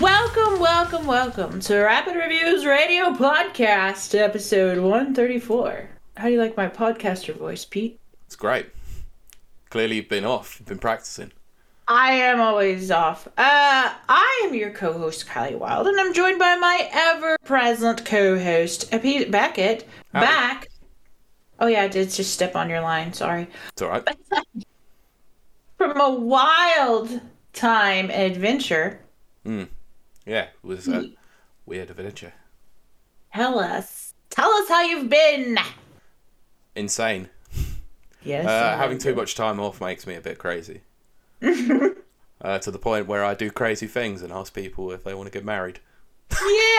Welcome to Rapid Reviews Radio Podcast, episode 134. How do you like my podcaster voice, Pete? It's great. Clearly you've been off. You've been practicing. I am always off. I am your co-host, Kylie Wild, and I'm joined by my ever-present co-host, Pete Beckett. Howdy. Back. Oh yeah, I did just step on your line, sorry. It's alright. From a wild time adventure. Yeah, it was a weird adventure. Tell us how you've been. Insane. Yes. Having too much time off makes me a bit crazy. To the point where I do crazy things and ask people if they want to get married. Yeah.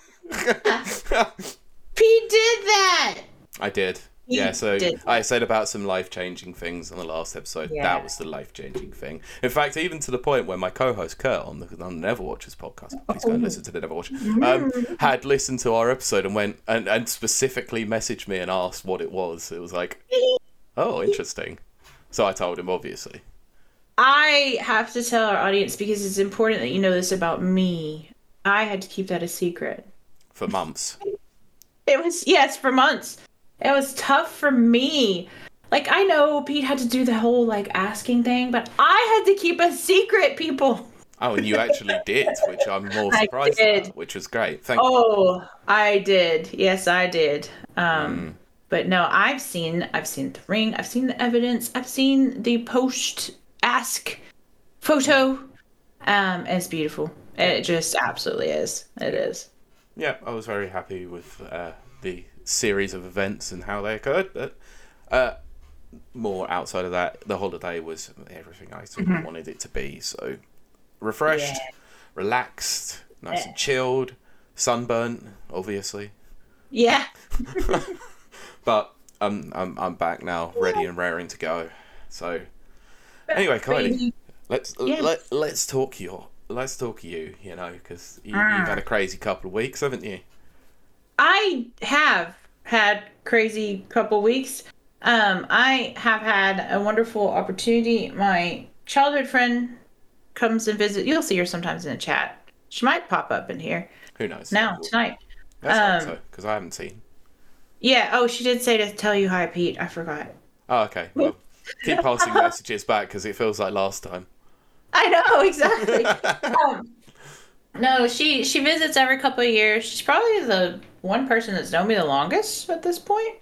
Pete did that. I did. I said about some life-changing things on the last episode. Yeah. That was the life-changing thing. In fact, even to the point where my co-host Kurt on the Neverwatchers podcast, please go and listen to the Neverwatch, had listened to our episode and went and specifically messaged me and asked what it was. It was like, oh, interesting. So I told him, obviously. I have to tell our audience, because it's important that you know this about me. I had to keep that a secret. For months. It was, yes, for months. It was tough for me. Like, I know Pete had to do the whole, like, asking thing, but I had to keep a secret, people. Oh, and you actually did, which I'm more surprised at, which was great. Thank you. Oh, I did. Yes, I did. But no, I've seen the ring. I've seen the evidence. I've seen the post-ask photo. It's beautiful. It just absolutely is. It is. Yeah, I was very happy with the series of events and how they occurred, but more outside of that, the holiday was everything I sort of wanted it to be. So refreshed, relaxed, nice and chilled, sunburnt, obviously. Yeah. But I'm back now, ready and raring to go. So anyway, Kylie, let's talk you, you know, because you've had a crazy couple of weeks, haven't you? I have had crazy couple weeks. I have had a wonderful opportunity. My childhood friend comes and visits. You'll see her sometimes in the chat. She might pop up in here. Who knows? Now, tonight. That's so, because I haven't seen. Yeah, oh, she did say to tell you hi, Pete. I forgot. Oh, okay. Well, keep passing messages back because it feels like last time. I know, exactly. No, she visits every couple of years. She's probably the one person that's known me the longest at this point.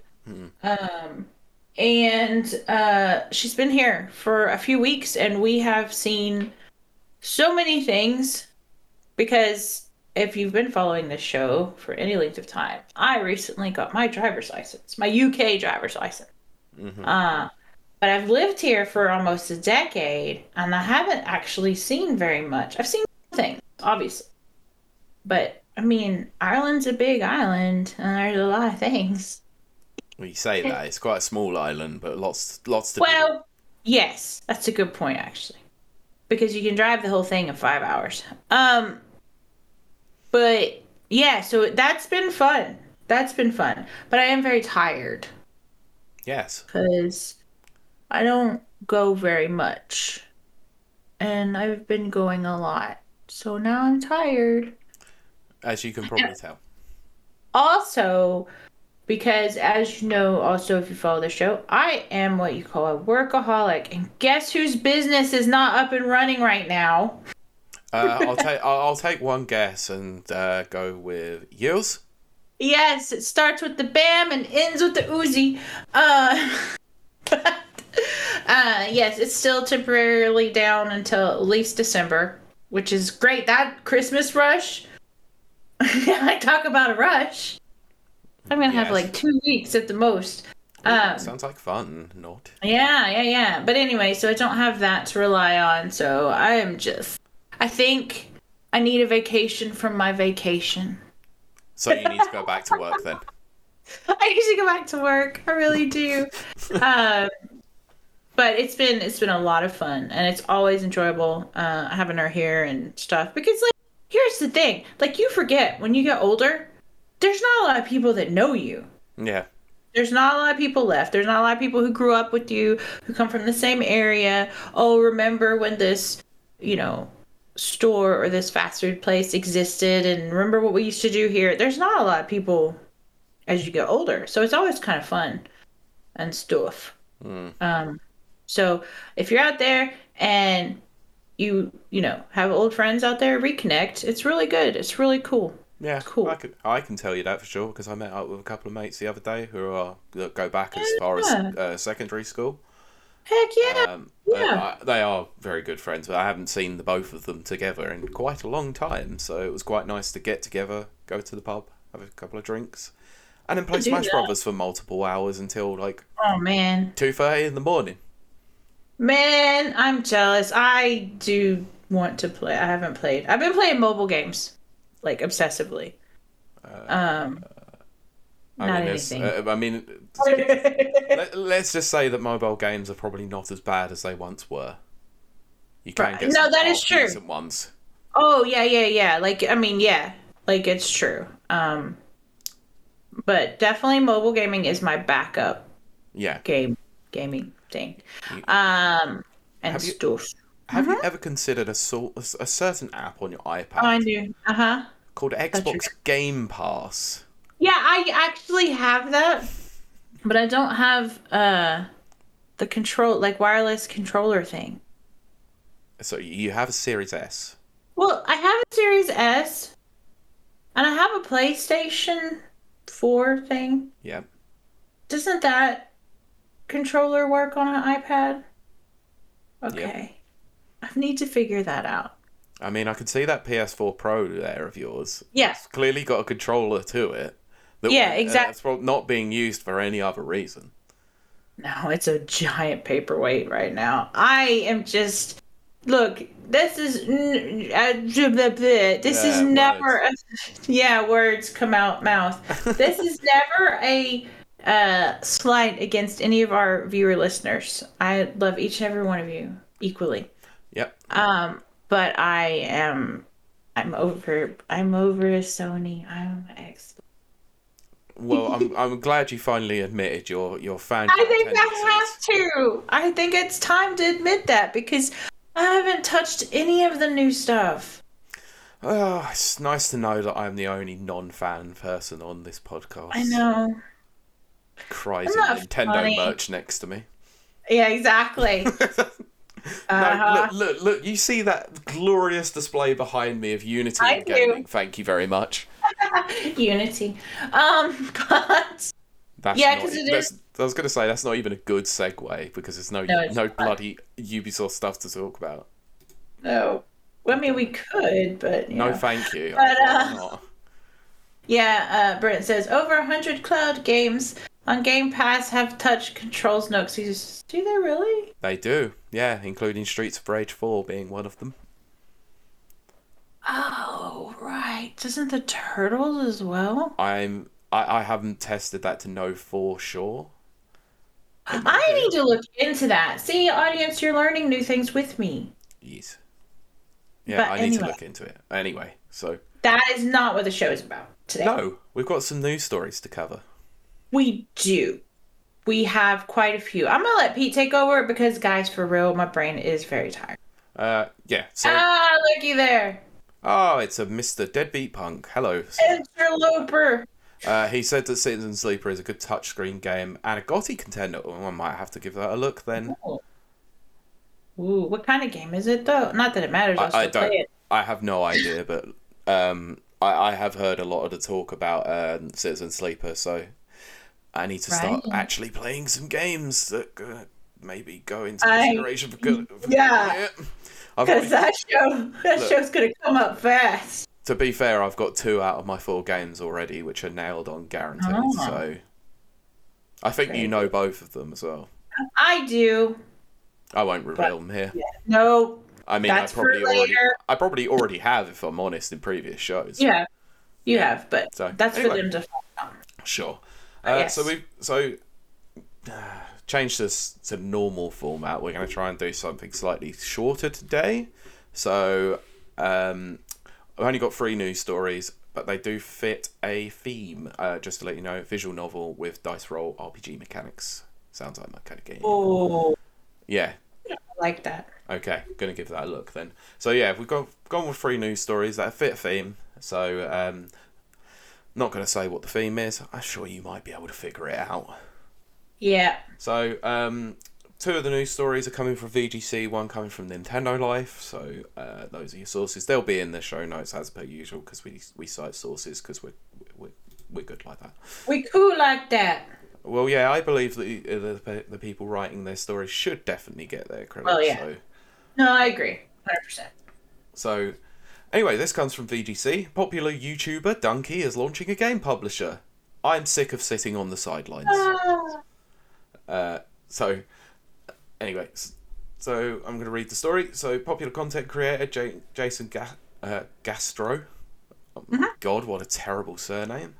And she's been here for a few weeks, and we have seen so many things. Because if you've been following this show for any length of time, I recently got my driver's license, my UK driver's license. But I've lived here for almost a decade, and I haven't actually seen very much. I've seen things, obviously. But, I mean, Ireland's a big island, and there's a lot of things. Well, you say that. It's quite a small island, but lots to do. Well, yes, that's a good point, actually. Because you can drive the whole thing in 5 hours. But, yeah, so that's been fun. But I am very tired. Yes. Because I don't go very much. And I've been going a lot. So now I'm tired. As you can probably tell. Also, because as you know, also if you follow the show, I am what you call a workaholic. And guess whose business is not up and running right now? I'll take one guess and go with yours. Yes, it starts with the BAM and ends with the Uzi. Yes, it's still temporarily down until at least December, which is great. That Christmas rush. I talk about a rush. I'm gonna have like 2 weeks at the most. Sounds like fun, not? Yeah. But anyway, so I don't have that to rely on. So I think I need a vacation from my vacation. So you need to go back to work then. I need to go back to work. I really do. But it's been a lot of fun, and it's always enjoyable having her here and stuff. Because like, here's the thing: like, you forget when you get older, there's not a lot of people that know you. Yeah. There's not a lot of people left. There's not a lot of people who grew up with you, who come from the same area. Oh, remember when this, store or this fast food place existed and remember what we used to do here. There's not a lot of people as you get older, so it's always kind of fun and stuff. So if you're out there and you know have old friends out there, reconnect. It's really good. It's really cool. Yeah, Cool. I can tell you that for sure because I met up with a couple of mates the other day that go back as far Yeah. as secondary school. Heck yeah. Yeah. They are very good friends, but I haven't seen the both of them together in quite a long time. So it was quite nice to get together, go to the pub, have a couple of drinks, and then play do Smash that. Brothers for multiple hours until like Oh man. 2:30 in the morning. Man, I'm jealous. I do want to play. I haven't played. I've been playing mobile games like obsessively. Not anything. Let's just say that mobile games are probably not as bad as they once were. You can Right. get No, some that is half true. decent ones. Oh yeah. Like I mean, yeah. Like it's true. But definitely mobile gaming is my backup Yeah. gaming thing. You- And Have you- stuff. Have you ever considered a certain app on your iPad Oh, I do. Uh-huh. called true. Xbox Game Pass? Yeah, I actually have that, but I don't have the control like wireless controller thing. So you have a Series S. Well, I have a Series S and I have a PlayStation 4 thing. Yeah. Doesn't that controller work on an iPad? Okay. I need to figure that out. I mean, I can see that PS4 Pro there of yours. Yeah. It's clearly got a controller to it. Yeah, exactly. It's probably not being used for any other reason. No, it's a giant paperweight right now. I am just look. This is this is Yeah, never. Words come out mouth. This is never a slight against any of our viewer listeners. I love each and every one of you equally. Yep. But I'm over Sony. I'm ex. Well, I'm glad you finally admitted your fan. I think tendencies. I have to. I think it's time to admit that because I haven't touched any of the new stuff. Oh, it's nice to know that I'm the only non-fan person on this podcast. I know. Cries I'm in not Nintendo funny. merch next to me. Yeah, exactly. No, look! You see that glorious display behind me of Unity I and do. gaming? Thank you very much. Unity. But That's Yeah, not, 'cause it that's, I was going to say that's not even a good segue because there's no No, it's not. bloody Ubisoft stuff to talk about. no. Well, I mean, we could, but No, yeah. thank you. But, I'd rather not. Yeah, Brent says over 100 cloud games on Game Pass have touch controls. No, excuse. Do they really? They do, yeah, including Streets of Rage 4 being one of them. Oh, right. Doesn't the Turtles as well? I haven't tested that to know for sure. I need to look into that. See, audience, you're learning new things with me. Yes. Yeah, But I need to anyway. look into it. Anyway, so That is not what the show is about today. no, we've got some news stories to cover. We do. We have quite a few. I'm gonna let Pete take over because, guys, for real, my brain is very tired. Yeah. So, Looky there. oh, it's a Mr. Deadbeat Punk. Hello. Interloper. He said that Citizen Sleeper is a good touchscreen game and a GOTY contender. Oh, I might have to give that a look then. Ooh, what kind of game is it though? Not that it matters. I'll I still don't. play it. I have no idea, but I have heard a lot of the talk about Citizen Sleeper, so I need to start Right. actually playing some games that maybe go into I- consideration for good. yeah. I've Because already- that Look. show's gonna come up fast. To be fair, I've got 2 out of my 4 games already, which are nailed on guaranteed. Oh. So I think you Great. know both of them as well. I do. I won't reveal them here. No. I mean, That's for later. I probably already have, if I'm honest, in previous shows. Yeah. You have, but So, that's anyway. for them to find out. Sure. Yes. So change this to normal format. We're going to try and do something slightly shorter today. So I've only got 3 news stories, but they do fit a theme. Just to let you know, visual novel with dice roll RPG mechanics. Sounds like my kind of game. Oh, Yeah. I like that. Okay, gonna give that a look then. So yeah, we've gone with 3 news stories that fit a theme. So not gonna say what the theme is. I'm sure you might be able to figure it out. Yeah. So 2 of the news stories are coming from VGC, one coming from Nintendo Life. So those are your sources. They'll be in the show notes as per usual because we cite sources because we're good like that. We cool like that. Well, yeah, I believe that the people writing their stories should definitely get their credit. Oh, yeah. So. No, I agree. 100%. So, anyway, this comes from VGC. Popular YouTuber Dunkey is launching a game publisher. I'm sick of sitting on the sidelines. Anyway, so I'm going to read the story. So, popular content creator Jason Gastro. Oh my God, what a terrible surname.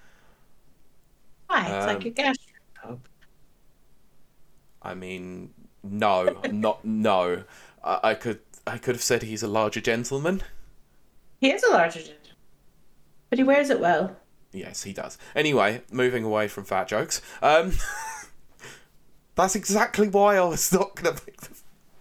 Why? It's like a gastropub. I mean, no, no. I could have said he's a larger gentleman. He is a larger gentleman. But he wears it well. Yes, he does. Anyway, moving away from fat jokes. That's exactly why I was not going to make them.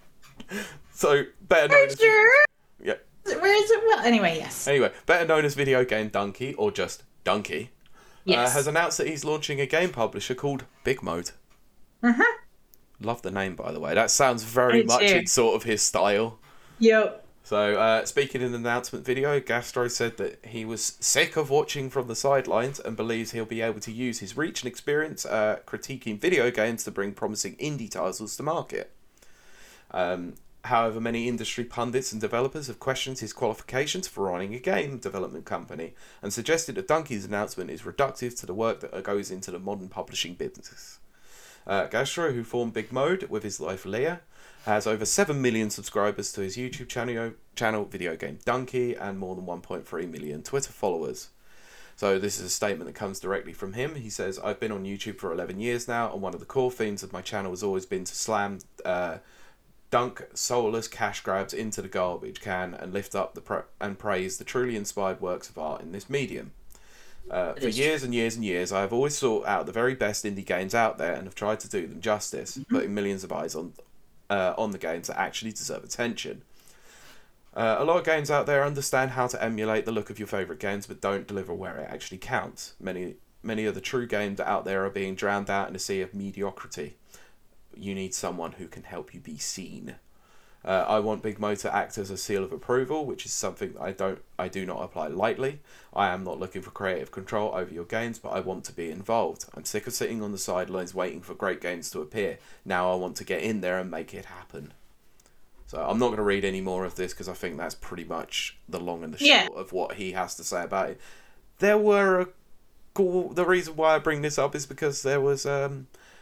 So, better known as... Sure? Yeah. Wears it well. Anyway, yes. Anyway, better known as video game Dunkey, or just Dunkey, Yes. has announced that he's launching a game publisher called Big Mode. Mm-hmm. Love the name, by the way. That sounds very much in sort of his style. Yep. So, speaking in an announcement video, Gastro said that he was sick of watching from the sidelines and believes he'll be able to use his reach and experience critiquing video games to bring promising indie titles to market. However, many industry pundits and developers have questioned his qualifications for running a game development company and suggested that Dunkey's announcement is reductive to the work that goes into the modern publishing business. Gastro, who formed Big Mode with his wife Leah, has over 7 million subscribers to his YouTube channel Video Game Dunkey, and more than 1.3 million Twitter followers. So this is a statement that comes directly from him. He says, "I've been on YouTube for 11 years now, and one of the core themes of my channel has always been to slam dunk soulless cash grabs into the garbage can and lift up and praise the truly inspired works of art in this medium. For years and years and years, I have always sought out the very best indie games out there and have tried to do them justice, putting millions of eyes on the games that actually deserve attention. A lot of games out there understand how to emulate the look of your favourite games, but don't deliver where it actually counts. Many of the true games out there are being drowned out in a sea of mediocrity. You need someone who can help you be seen. I want Big Mo to act as a seal of approval, which is something that I do not apply lightly. I am not looking for creative control over your games, but I want to be involved. I'm sick of sitting on the sidelines waiting for great games to appear. Now I want to get in there and make it happen." So I'm not going to read any more of this because I think that's pretty much the long and the short of what he has to say about it. The reason why I bring this up is because there was a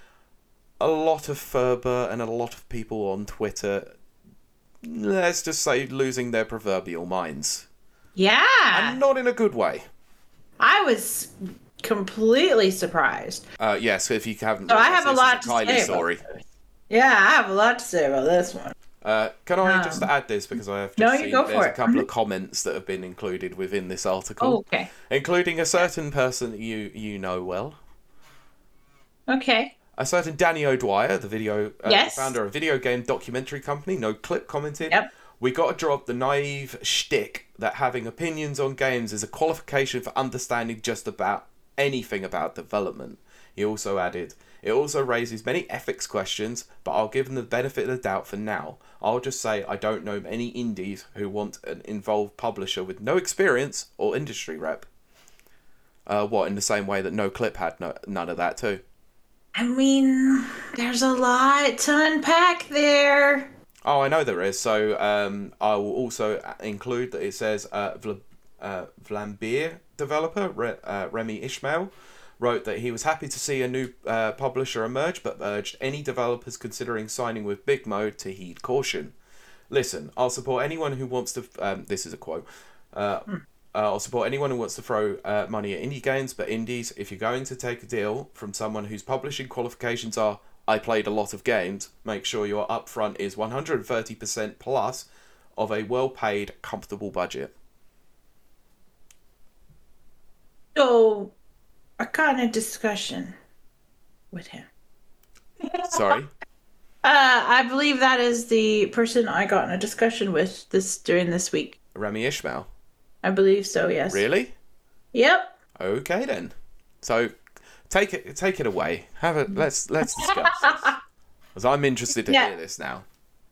lot of fervour and a lot of people on Twitter, let's just say, losing their proverbial minds. Yeah. And not in a good way. I was completely surprised. Yes, if you haven't... So I have a lot to say about this. Yeah, I have a lot to say about this one. Can I just add this, because I have just seen there's a couple of comments that have been included within this article. Oh, okay. Including a certain person that you know well. Okay. A certain Danny O'Dwyer, the Yes. founder of video game documentary company No Clip, commented, Yep. "We got to drop the naive shtick that having opinions on games is a qualification for understanding just about anything about development." He also added, "It also raises many ethics questions, but I'll give them the benefit of the doubt for now. I'll just say I don't know many indies who want an involved publisher with no experience or industry rep." In the same way that No Clip had none of that too? I mean, there's a lot to unpack there. Oh, I know there is. So I will also include that it says Vlambeer developer Remy Ishmael wrote that he was happy to see a new publisher emerge, but urged any developers considering signing with Big Mode to heed caution. "Listen, I'll support anyone who wants to..." this is a quote. "I'll support anyone who wants to throw money at indie games, but indies, if you're going to take a deal from someone whose publishing qualifications are, I played a lot of games, make sure your upfront is 130% plus of a well-paid, comfortable budget." So, a kind of discussion with him. Sorry? I believe that is the person I got in a discussion with during this week. Remy Ishmael. I believe so, yes. Really? Yep. Okay then. So take it away. Let's discuss this. Because I'm interested to hear this now.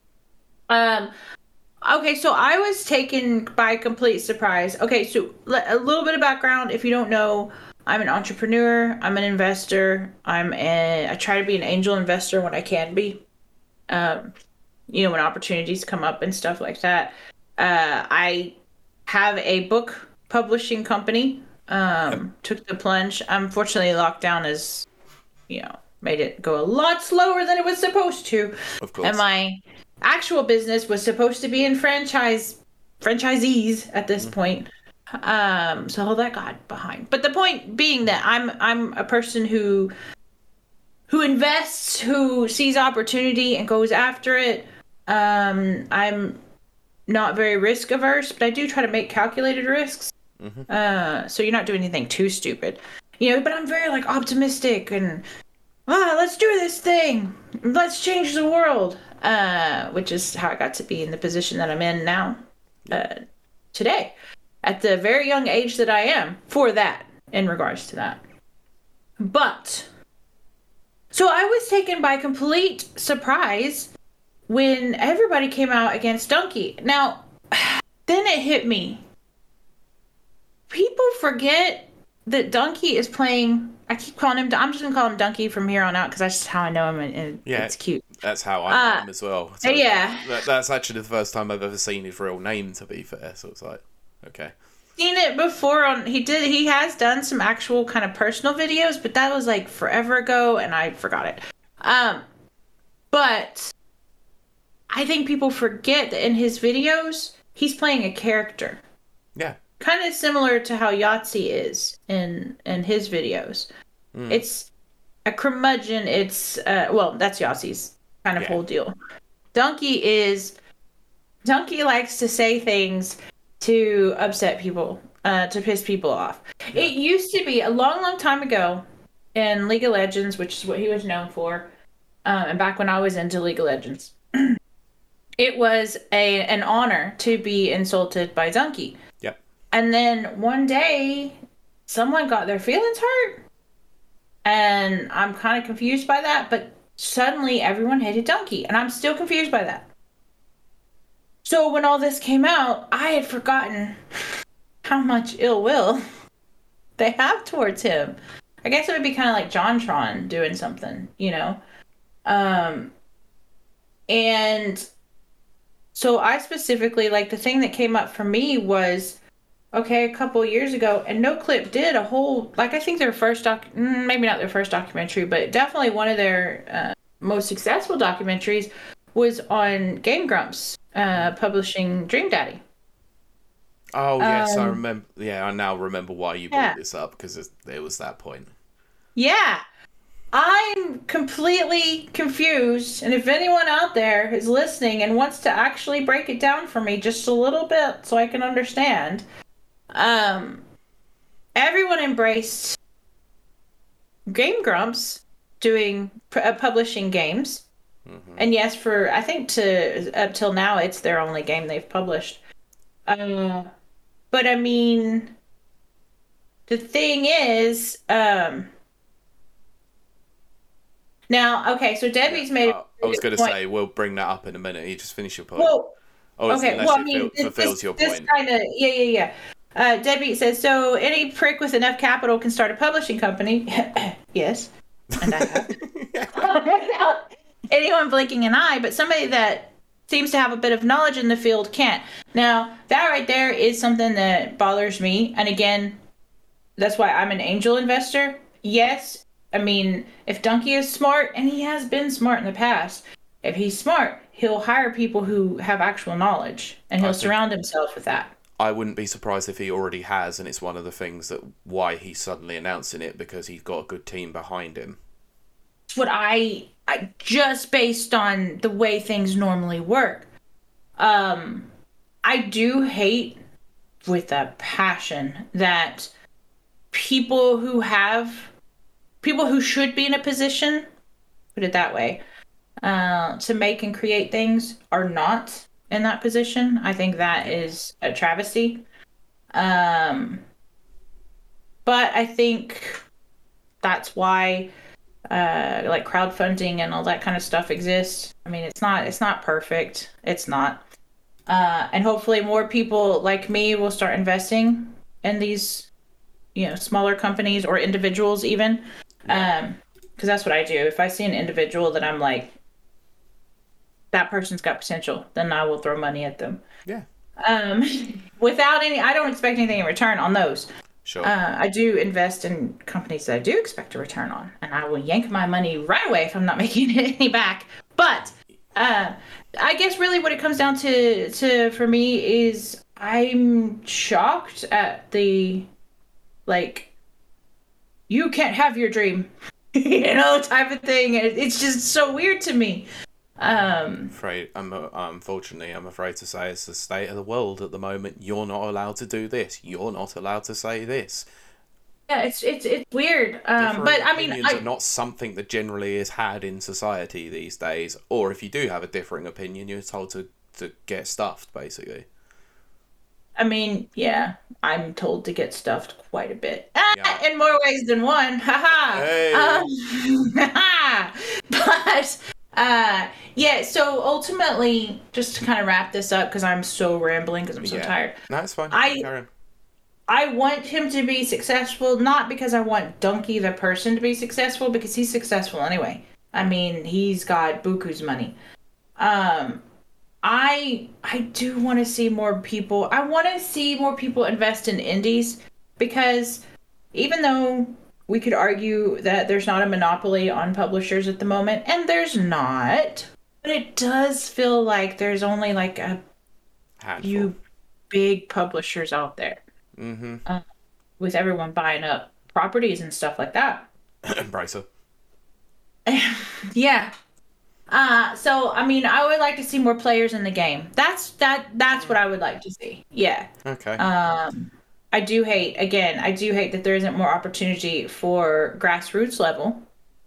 Okay, so I was taken by complete surprise. Okay, so a little bit of background. If you don't know, I'm an entrepreneur. I'm an investor. I try to be an angel investor when I can be. When opportunities come up and stuff like that. I have a book publishing company. Took the plunge. Unfortunately, lockdown has, made it go a lot slower than it was supposed to. Of course. And my actual business was supposed to be in franchisees at this point. So all that got behind. But the point being that I'm a person who invests, who sees opportunity and goes after it. I'm not very risk averse, but I do try to make calculated risks. So you're not doing anything too stupid, but I'm very optimistic and let's do this thing. Let's change the world. Which is how I got to be in the position that I'm in now, today, at the very young age that I am, for that, in regards to that. But, so I was taken by complete surprise when everybody came out against Donkey. Now, then it hit me. People forget that Donkey is playing. I keep calling him. I'm just gonna call him Donkey from here on out because that's just how I know him, and it's cute. That's how I know him as well. So yeah, that's actually the first time I've ever seen his real name. To be fair, so it's like, okay. Seen it before he has done some actual kind of personal videos, but that was forever ago, and I forgot it. But I think people forget that in his videos he's playing a character. Yeah. Kind of similar to how Yahtzee is in his videos. It's a curmudgeon. It's that's Yahtzee's kind of whole deal. Donkey likes to say things to upset people, to piss people off. Yeah. It used to be a long, long time ago in League of Legends, which is what he was known for, and back when I was into League of Legends, it was an honor to be insulted by Donkey. And then one day, someone got their feelings hurt. And I'm kind of confused by that. But suddenly, everyone hated Donkey. And I'm still confused by that. So when all this came out, I had forgotten how much ill will they have towards him. I guess it would be kind of like JonTron doing something, And so I specifically, the thing that came up for me was... Okay, a couple years ago, and NoClip did a whole, I think their first maybe not their first documentary, but definitely one of their most successful documentaries was on Game Grumps, publishing Dream Daddy. Oh, yes, I remember. Yeah, I now remember why you brought this up, because it was that point. Yeah. I'm completely confused, and if anyone out there is listening and wants to actually break it down for me just a little bit so I can understand... everyone embraced Game Grumps doing publishing games, and yes, I think up till now it's their only game they've published. But I mean, the thing is, now okay, so Debbie's made. I was going to say we'll bring that up in a minute. You just finish your point. Well, okay. Well, I mean, fulfills your point. Yeah. Debbie says, so any prick with enough capital can start a publishing company. Yes. And I have. Without anyone blinking an eye, but somebody that seems to have a bit of knowledge in the field can't. Now, that right there is something that bothers me. And again, that's why I'm an angel investor. Yes. I mean, if Donkey is smart, and he has been smart in the past, if he's smart, he'll hire people who have actual knowledge, and he'll surround himself with that. I wouldn't be surprised if he already has, and it's one of the things that why he's suddenly announcing it, because he's got a good team behind him. It's what I just based on the way things normally work. I do hate with a passion that people who should be in a position, put it that way, to make and create things are not in that position. I think that is a travesty. Um, but I think that's why like crowdfunding and all that kind of stuff exists. I mean, it's not perfect. It's not. And hopefully more people like me will start investing in these, smaller companies or individuals even. Because that's what I do. If I see an individual that I'm like, that person's got potential, then I will throw money at them. Yeah. Um, I don't expect anything in return on those. Sure. I do invest in companies that I do expect a return on, and I will yank my money right away if I'm not making any back. But I guess really what it comes down to for me is I'm shocked at the, like, you can't have your dream, type of thing. It's just so weird to me. Unfortunately, I'm afraid to say it's the state of the world at the moment. You're not allowed to do this. You're not allowed to say this. Yeah, it's weird. Differing But I mean, opinions are not something that generally is had in society these days. Or if you do have a differing opinion, you're told to get stuffed, basically. I mean, yeah, I'm told to get stuffed quite a bit. Yeah. In more ways than one. Haha. Hey. But yeah, so ultimately, just to kind of wrap this up, because I'm so rambling, because I'm so tired. No, it's fine. I want him to be successful, not because I want Donkey the person to be successful, because he's successful anyway. I mean, he's got buku's money. I do want to see more people. I want to see more people invest in indies, because even though we could argue that there's not a monopoly on publishers at the moment, and there's not, but it does feel like there's only like a few big publishers out there. Mm-hmm. With everyone buying up properties and stuff like that. Bracer. Yeah. So I mean, I would like to see more players in the game. That's what I would like to see. Yeah. Okay. I do hate that there isn't more opportunity for grassroots level,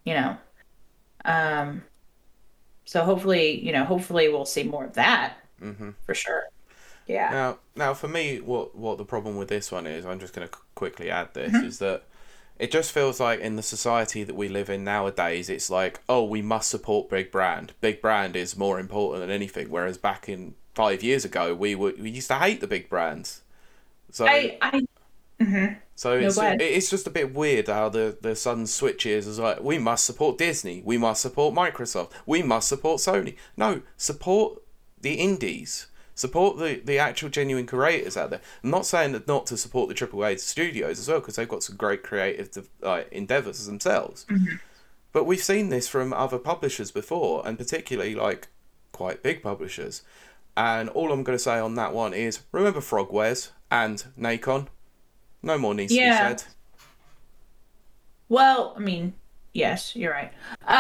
So hopefully we'll see more of that. Mm-hmm. For sure. Yeah. Now for me, what the problem with this one is, I'm just going to quickly add this, Mm-hmm. is that it just feels like in the society that we live in nowadays, it's like, oh, we must support big brand. Big brand is more important than anything. Whereas back in 5 years ago, we used to hate the big brands. So Mm-hmm. So it's just a bit weird how the sudden switch is like, we must support Disney, we must support Microsoft, we must support Sony. No, support the indies. Support the actual genuine creators out there. I'm not saying that not to support the AAA studios as well, because they've got some great creative endeavours themselves. Mm-hmm. But we've seen this from other publishers before, and particularly like quite big publishers. And all I'm going to say on that one is, remember Frogwares and Nacon? No more needs to be said. Well, I mean, yes, you're right.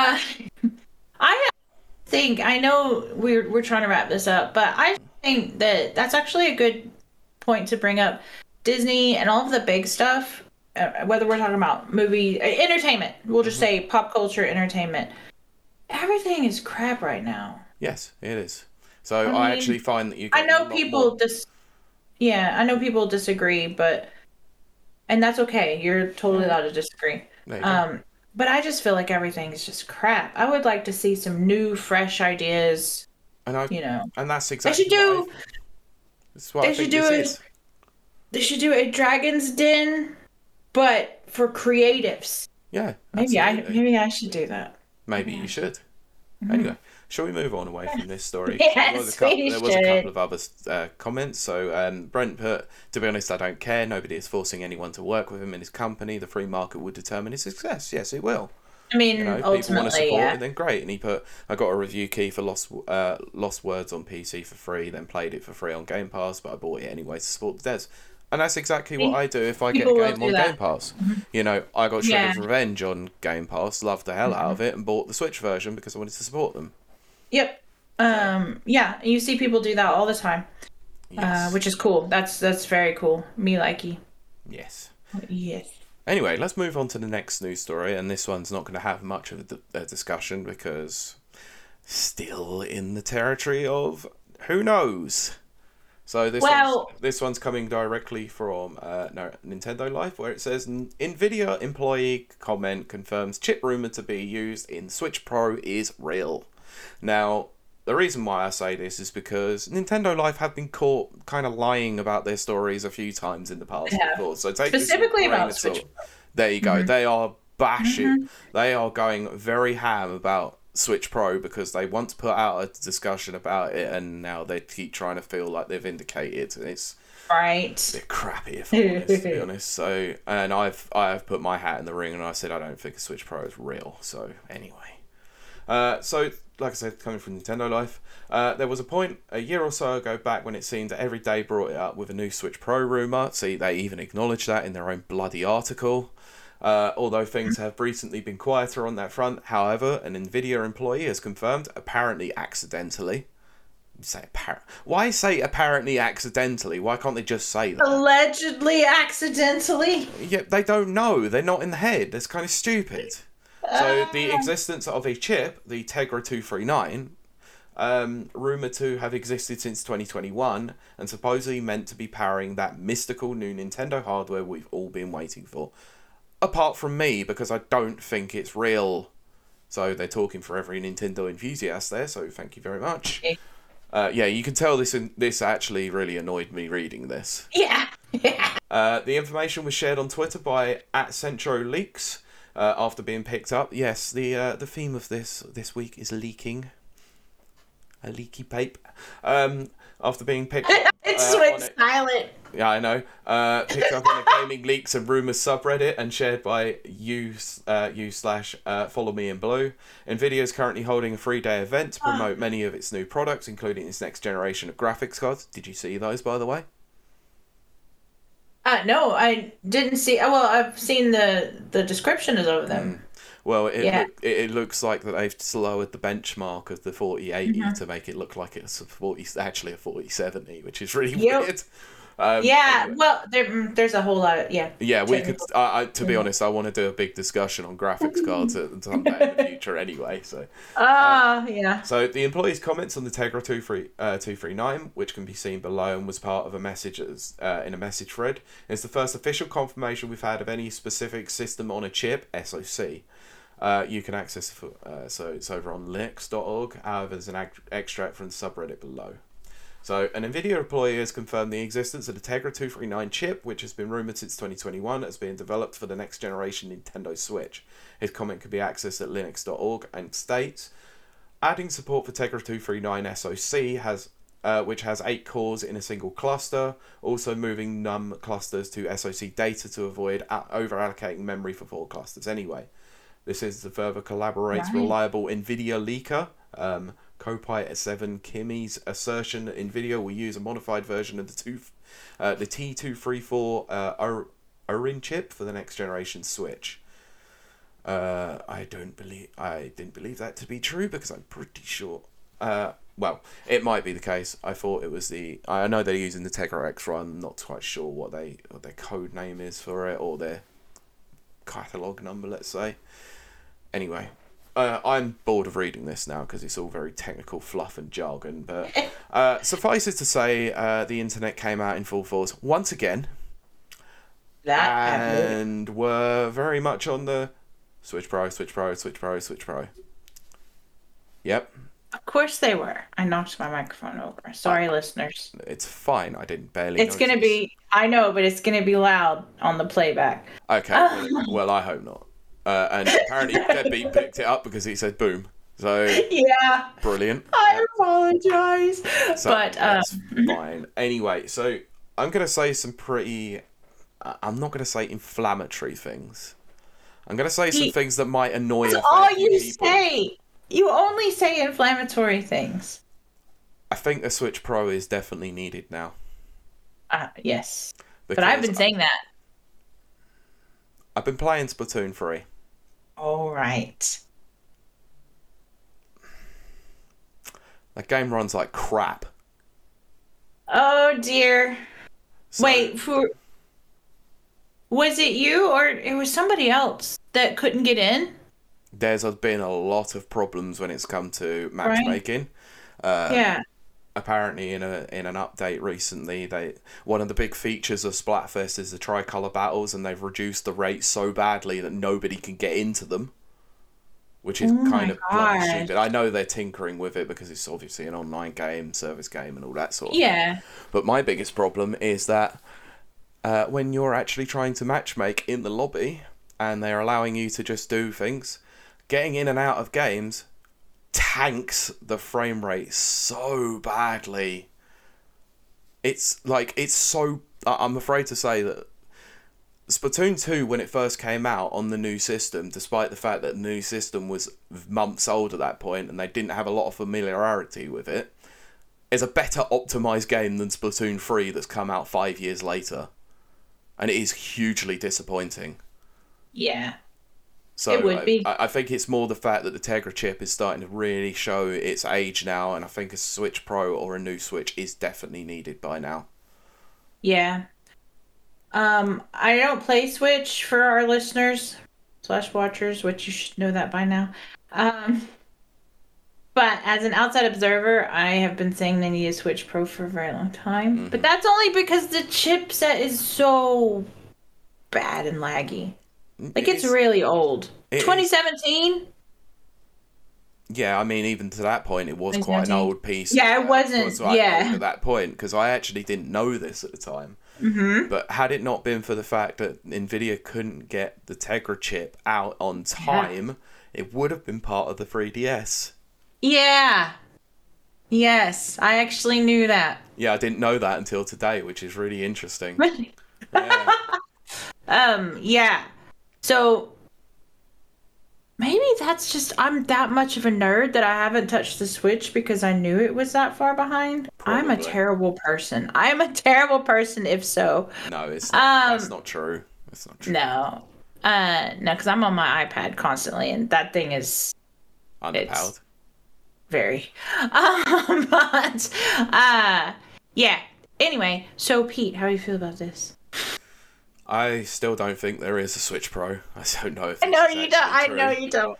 I know we're trying to wrap this up, but I think that that's actually a good point to bring up. Disney and all of the big stuff, whether we're talking about movie, entertainment, we'll just say pop culture entertainment, everything is crap right now. Yes, it is. So I actually find that you get I know people disagree, and that's okay. You're totally allowed to disagree. But I just feel like everything is just crap. I would like to see some new, fresh ideas. And that's exactly what I think this is. They should do a Dragon's Den, but for creatives. Yeah, maybe I should do that. Maybe you should. Mm-hmm. Anyway, shall we move on away from this story? Yes, there was a couple of other comments. So Brent put, to be honest, I don't care. Nobody is forcing anyone to work with him in his company. The free market will determine his success. Yes, it will. I mean, ultimately, people want to support it, then great. And he put, I got a review key for Lost Words on PC for free, then played it for free on Game Pass, but I bought it anyway to support the devs. And that's exactly what I do if I get a game on Game Pass. Mm-hmm. I got Shredder's Revenge on Game Pass, loved the hell out of it, and bought the Switch version because I wanted to support them. Yep. Yeah, you see people do that all the time. Yes. Which is cool. That's very cool. Me likey. Yes. Yes. Anyway, let's move on to the next news story, and this one's not going to have much of a discussion because still in the territory of who knows. So this one's coming directly from Nintendo Life, where it says NVIDIA employee comment confirms chip rumor to be used in Switch Pro is real. Now, the reason why I say this is because Nintendo Life have been caught kind of lying about their stories a few times in the past before. So take specifically about Switch. There you go. They are bashing. They are going very ham about Switch Pro because they once put out a discussion about it, and now they keep trying to feel like they've indicated. It's right. A bit crappy, if I'm honest, to be honest. So, and I've put my hat in the ring, and I said I don't think a Switch Pro is real. So anyway, so like I said, coming from Nintendo Life, there was a point a year or so ago back when it seemed that every day brought it up with a new Switch Pro rumor. See, they even acknowledged that in their own bloody article. Although things have recently been quieter on that front, however, an NVIDIA employee has confirmed, apparently accidentally. Why say apparently accidentally? Why can't they just say that? Allegedly accidentally? Yeah, they don't know. They're not in the head. That's kind of stupid. So the existence of a chip, the Tegra 239, rumoured to have existed since 2021 and supposedly meant to be powering that mystical new Nintendo hardware we've all been waiting for. Apart from me, because I don't think it's real. So they're talking for every Nintendo enthusiast there, so thank you very much. Okay. Yeah, you can tell this actually really annoyed me reading this. Yeah. The information was shared on Twitter by @CentroLeaks after being picked up. Yes, the theme of this week is leaking. A leaky pape. After being picked up. It went silent. Yeah, I know. Picked up on a Gaming Leaks and Rumours subreddit and shared by follow me in blue. NVIDIA is currently holding a 3-day event to promote many of its new products, including its next generation of graphics cards. Did you see those, by the way? No, I didn't see. Well, I've seen the descriptions of them. Well, it looks like that they've lowered the benchmark of the 4080 to make it look like it's actually a 4070, which is really weird. Well, there's a whole lot of we could. To be honest, I want to do a big discussion on graphics cards at some day in the future, anyway. So. So the employee's comments on the Tegra 239, which can be seen below and was part of a message in a message thread, is the first official confirmation we've had of any specific system on a chip (SoC). You can access so it's over on Linux.org. However, there's an extract from the subreddit below. So, an NVIDIA employee has confirmed the existence of the Tegra 239 chip, which has been rumoured since 2021 as being developed for the next generation Nintendo Switch. His comment can be accessed at linux.org and states, adding support for Tegra 239 SoC, which has 8 cores in a single cluster, also moving num clusters to SoC data to avoid over-allocating memory for 4 clusters anyway. This is to further collaborate reliable NVIDIA leaker, Copilot7 Kimi's assertion that NVIDIA will use a modified version of the T234 Orin chip for the next generation Switch. I didn't believe that to be true because I'm pretty sure. Well, it might be the case. I thought it was I know they're using the Tegra X, right? I'm not quite sure what their code name is for it or their catalog number, let's say. Anyway. I'm bored of reading this now because it's all very technical fluff and jargon, but suffice it to say, the internet came out in full force once again, and were very much on the Switch Pro. Yep. Of course they were. I knocked my microphone over. Sorry, listeners. It's fine. I didn't barely. It's going to be. I know, but it's going to be loud on the playback. Okay. Well, I hope not. And apparently Deadbeat picked it up because he said boom. So yeah, brilliant. I apologize, so but that's fine. Anyway, so I'm gonna say some pretty. I'm not gonna say inflammatory things. I'm gonna say some things that might annoy. That's all you people. Say. You only say inflammatory things. I think the Switch Pro is definitely needed now. Yes, but I've been saying that. I've been playing Splatoon 3. All right. That game runs like crap. Oh dear. So, wait, was it you or it was somebody else that couldn't get in? there's been a lot of problems when it's come to matchmaking. Yeah. Apparently, in an update recently, one of the big features of Splatfest is the tricolour battles, and they've reduced the rate so badly that nobody can get into them, which is kind of bloody stupid. I know they're tinkering with it because it's obviously an online game, service game, and all that sort of thing. But my biggest problem is that when you're actually trying to matchmake in the lobby and they're allowing you to just do things, getting in and out of games tanks the frame rate so badly. It's like, I'm afraid to say that Splatoon 2, when it first came out on the new system, despite the fact that the new system was months old at that point and they didn't have a lot of familiarity with it, is a better optimised game than Splatoon 3 that's come out 5 years later. And it is hugely disappointing. Yeah. So it would be. I think it's more the fact that the Tegra chip is starting to really show its age now, and I think a Switch Pro or a new Switch is definitely needed by now. Yeah. I don't play Switch for our listeners / watchers, which you should know that by now. But as an outside observer, I have been saying they need a Switch Pro for a very long time. Mm-hmm. But that's only because the chipset is so bad and laggy. Like, it's really old. 2017? Yeah, I mean, even to that point, it was quite an old piece. Yeah, it wasn't. Old at that point, because I actually didn't know this at the time. Mm-hmm. But had it not been for the fact that Nvidia couldn't get the Tegra chip out on time, it would have been part of the 3DS. Yeah. Yes, I actually knew that. Yeah, I didn't know that until today, which is really interesting. Really? Yeah. Yeah. So maybe that's just I'm that much of a nerd that I haven't touched the Switch because I knew it was that far behind. Probably. I'm a terrible person. I'm a terrible person if so. No, it's not, that's not true. That's not true. No. No, because I'm on my iPad constantly and that thing is underpowered. Very. Yeah. Anyway, so Pete, how do you feel about this? I still don't think there is a Switch Pro. I don't know if I know you don't. I know you don't.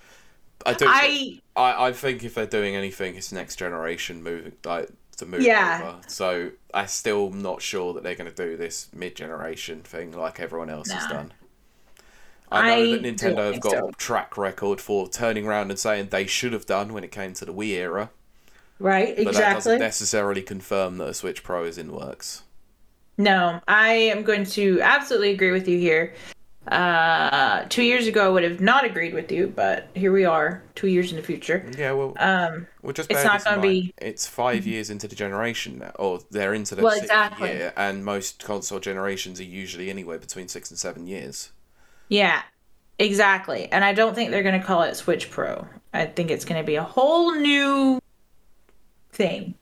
I think if they're doing anything, it's next generation moving over. So I'm still not sure that they're going to do this mid-generation thing like everyone else has done. I know that Nintendo have got a track record for turning around and saying they should have done when it came to the Wii era. Right, exactly. But that doesn't necessarily confirm that a Switch Pro is in the works. No, I am going to absolutely agree with you here. 2 years ago, I would have not agreed with you, but here we are, 2 years in the future. Yeah, well, just it's not going to be. It's 5 years into the generation now, or they're into the sixth year, and most console generations are usually anywhere between 6 and 7 years. Yeah, exactly. And I don't think they're going to call it Switch Pro. I think it's going to be a whole new thing.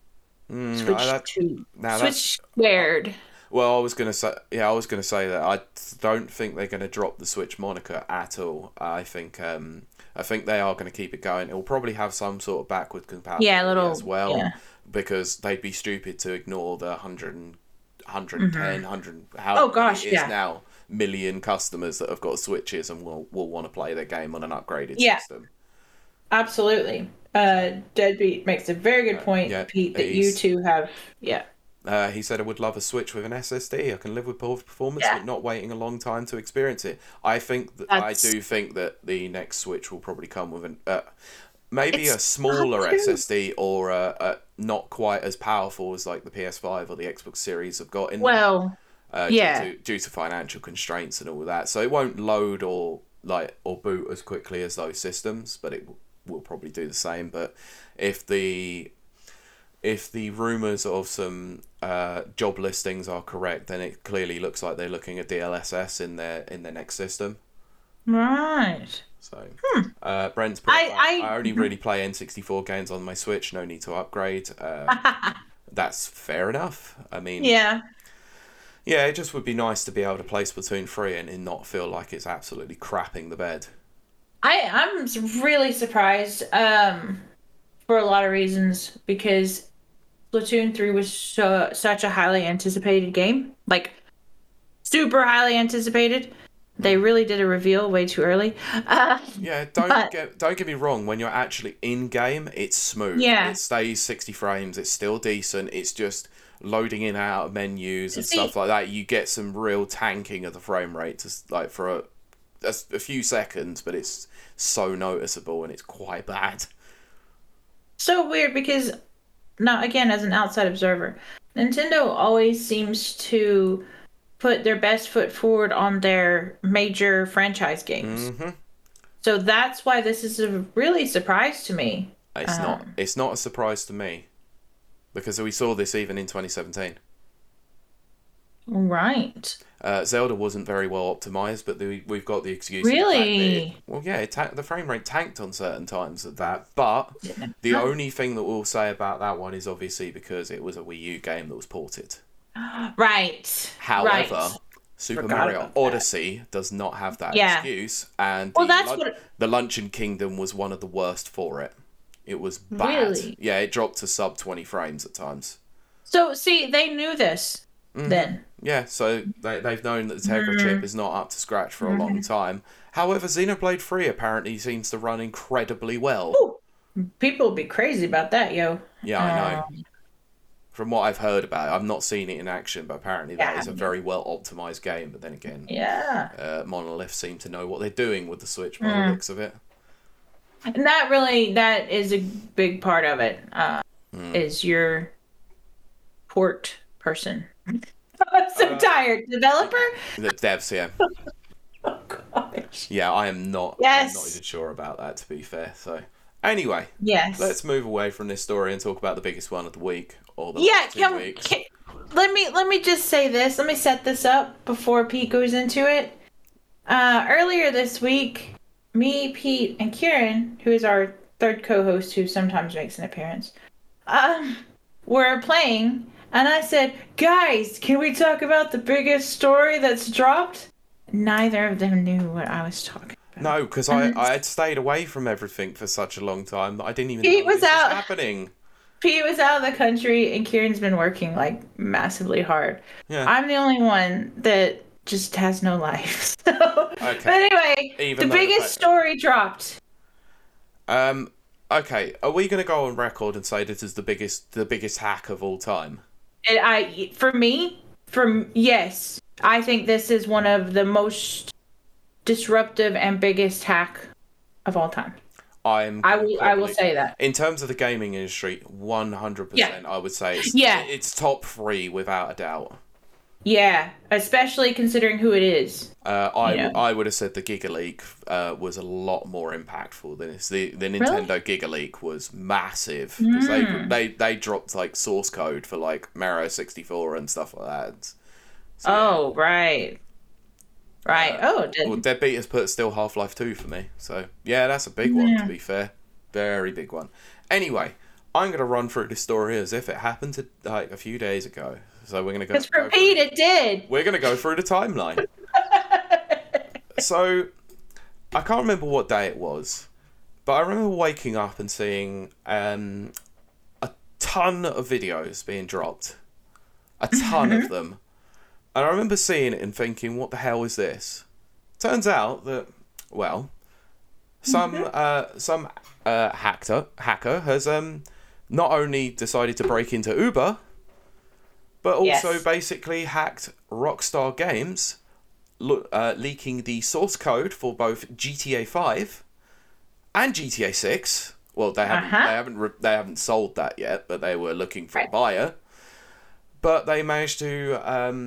Switch squared. Well, I was gonna say that I don't think they're gonna drop the Switch moniker at all. I think they are gonna keep it going. It will probably have some sort of backward compatibility as well, because they'd be stupid to ignore the 110, 100, now million customers that have got Switches and will want to play their game on an upgraded system. Absolutely. Deadbeat makes a very good point, Pete, that you two have. He said, I would love a Switch with an SSD. I can live with poor performance, but not waiting a long time to experience it. I do think that the next Switch will probably come with maybe a smaller SSD or a not quite as powerful as like the PS5 or the Xbox Series have got in due to financial constraints and all that. So it won't load or boot as quickly as those systems, but it will probably do the same. But if the rumours of some job listings are correct, then it clearly looks like they're looking at DLSS in their next system. Right. So, Brent's put, I only really play N64 games on my Switch. No need to upgrade. That's fair enough. I mean, yeah, it just would be nice to be able to play Splatoon 3 and not feel like it's absolutely crapping the bed. I'm really surprised for a lot of reasons, because Splatoon 3 was such a highly anticipated game. Like, super highly anticipated. They really did a reveal way too early. Yeah, But don't get me wrong. When you're actually in game, it's smooth. yeah, It stays 60 frames. It's still decent. It's just loading in and out of menus and see, stuff like that. You get some real tanking of the frame rate, just like for a few seconds, but it's so noticeable and it's quite bad. so weird because now again, as an outside observer, Nintendo always seems to put their best foot forward on their major franchise games. Hmm. So that's why this is a really surprise to me. It's not. It's not a surprise to me, because we saw this even in 2017. Right. Zelda wasn't very well optimized, but we've got the excuse. Really? Well, yeah, the frame rate tanked on certain times of that. But the only thing that we'll say about that one is obviously because it was a Wii U game that was ported. Right. However, Right. Super Forgot Mario about that. Odyssey does not have that Yeah. excuse, and Well, that's what. the Luncheon Kingdom was one of the worst for it. It was bad. Really? Yeah, it dropped to sub 20 frames at times. So see, they knew this then. Yeah, so they've known that the Tegra chip is not up to scratch for a long time. However, Xenoblade 3 apparently seems to run incredibly well. Ooh, people would be crazy about that, yo. Yeah, I know. From what I've heard about it, I've not seen it in action, but apparently that is a very well optimized game. But then again, Yeah. Monolith seem to know what they're doing with the Switch by the looks of it. And that is a big part of it. Is your port person. I'm so tired. Developer? The devs, yeah. Oh, gosh. Yeah, I am not. Yes. I'm not even sure about that, to be fair. So, anyway, Yes. let's move away from this story and talk about the biggest one of the week, or the Yeah, last 2 weeks. let me just say this. Let me set this up before Pete goes into it. Earlier this week, me, Pete, and Kieran, who is our third co-host who sometimes makes an appearance, were playing, and I said, "Guys, can we talk about the biggest story that's dropped?" Neither of them knew what I was talking about. No, because I had stayed away from everything for such a long time that I didn't even Pete know was this out. was happening. Pete was out of the country, and Kieran's been working like massively hard. Yeah. I'm the only one that just has no life. So, Okay. But anyway, Even the though the biggest fact- story dropped. Okay, are we going to go on record and say this is the biggest hack of all time? And yes, I think this is one of the most disruptive and biggest hack of all time. I will say that. In terms of the gaming industry, 100%, Yeah. I would say Yeah. it's top 3 without a doubt. Yeah, especially considering who it is. I would have said the Giga Leak was a lot more impactful than this. The Nintendo Giga Leak was massive because they dropped like source code for like Mario 64 and stuff like that. So, Right. well, Dead Beat has put still Half-Life 2 for me. So yeah, that's a big one to be fair. Very big one. Anyway, I'm gonna run through this story as if it happened to like a few days ago. So we're gonna go. Because for Pete, it did. We're gonna go through the timeline. So, I can't remember what day it was, but I remember waking up and seeing a ton of videos being dropped. A ton of them. And I remember seeing it and thinking, what the hell is this? Turns out that, well, some hacker has not only decided to break into Uber, but also basically hacked Rockstar Games, leaking the source code for both GTA 5 and GTA 6. Well, they haven't sold that yet, but they were looking for a buyer. But they managed to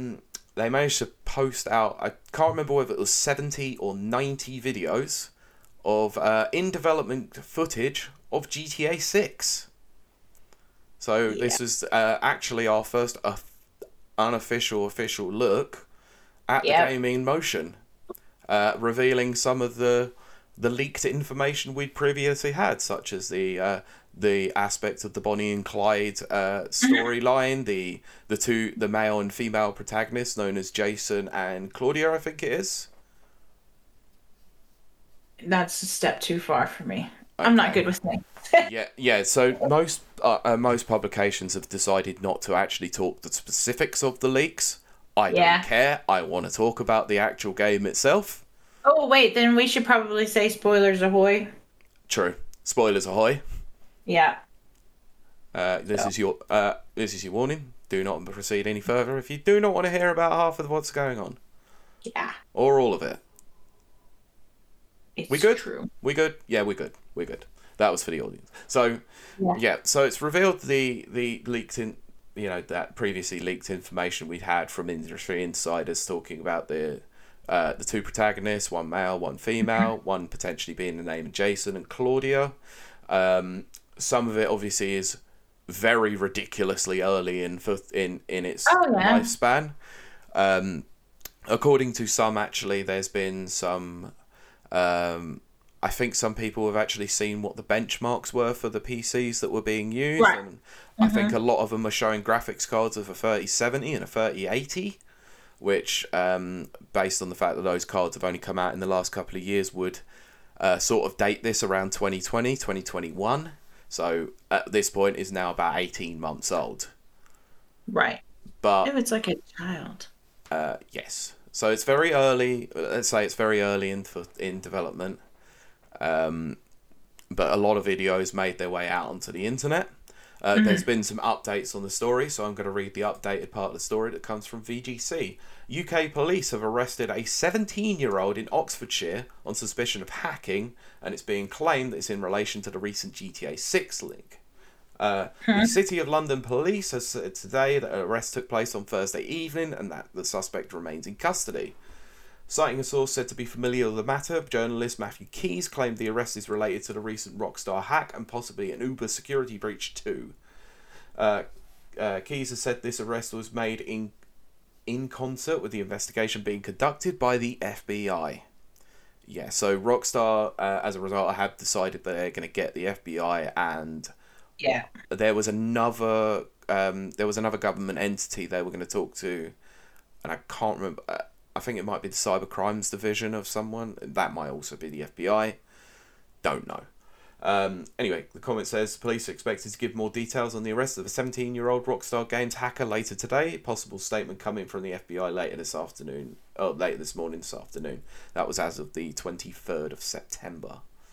post out, I can't remember whether it was 70 or 90 videos of in development footage of GTA 6. So this was actually our first official look at the game in motion, revealing some of the leaked information we'd previously had, such as the aspect of the Bonnie and Clyde storyline, the male and female protagonists known as Jason and Claudia, I think it is. That's a step too far for me. Okay. I'm not good with names. Yeah. So most publications have decided not to actually talk the specifics of the leaks. I don't care. I want to talk about the actual game itself. Oh, wait, then we should probably say spoilers ahoy. True. Spoilers ahoy. Yeah. This is your warning. Do not proceed any further if you do not want to hear about half of what's going on. Yeah. Or all of it. It's we good? True. We good? Yeah, we're good. We're good. That was for the audience. So, so it's revealed the leaked in, that previously leaked information we'd had from industry insiders talking about the two protagonists, one male, one female, one potentially being the name of Jason and Claudia. Some of it obviously is very ridiculously early in its lifespan. According to some, actually, there's been some. I think some people have actually seen what the benchmarks were for the PCs that were being used, and I think a lot of them are showing graphics cards of a 3070 and a 3080, which, based on the fact that those cards have only come out in the last couple of years, would sort of date this around 2020, 2021. So at this point is now about 18 months old. Right. But it's like a child. Yes. So it's very early. Let's say it's very early in development. But a lot of videos made their way out onto the internet. There's been some updates on the story, so I'm going to read the updated part of the story that comes from VGC. UK police have arrested a 17-year-old in Oxfordshire on suspicion of hacking, and it's being claimed that it's in relation to the recent GTA 6 leak. The City of London police has said today that an arrest took place on Thursday evening and that the suspect remains in custody. Citing a source said to be familiar with the matter, journalist Matthew Keys claimed the arrest is related to the recent Rockstar hack and possibly an Uber security breach too. Keys has said this arrest was made in concert with the investigation being conducted by the FBI. Yeah, so Rockstar, as a result, have decided that they're going to get the FBI, and there was another government entity they were going to talk to, and I can't remember. I think it might be the Cyber Crimes Division of someone. That might also be the FBI. Don't know. Anyway, the comment says police are expected to give more details on the arrest of a 17-year-old Rockstar Games hacker later today. Possible statement coming from the FBI later this morning. That was as of the 23rd of September.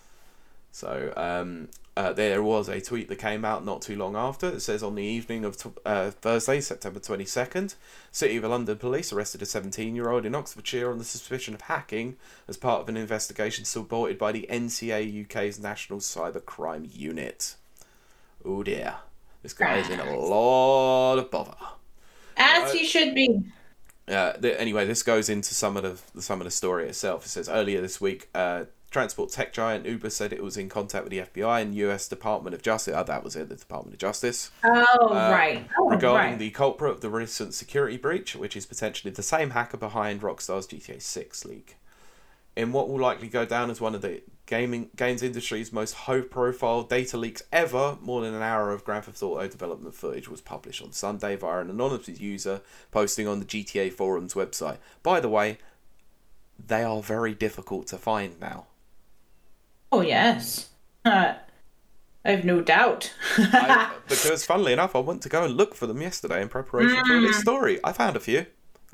So there was a tweet that came out not too long after. It says, on the evening of Thursday, September 22nd, City of London police arrested a 17-year-old in Oxfordshire on the suspicion of hacking as part of an investigation supported by the NCA UK's National Cyber Crime Unit. Oh dear. This guy is in a lot of bother. As he should be. Anyway, this goes into some of the story itself. It says, earlier this week, transport tech giant Uber said it was in contact with the FBI and US Department of Justice. That was it, the Department of Justice. Regarding the culprit of the recent security breach, which is potentially the same hacker behind Rockstar's GTA 6 leak. In what will likely go down as one of the games industry's most high-profile data leaks ever, more than an hour of Grand Theft Auto development footage was published on Sunday via an anonymous user posting on the GTA forums website. By the way, they are very difficult to find now. Oh, yes. I have no doubt. Because, funnily enough, I went to go and look for them yesterday in preparation for this story. I found a few.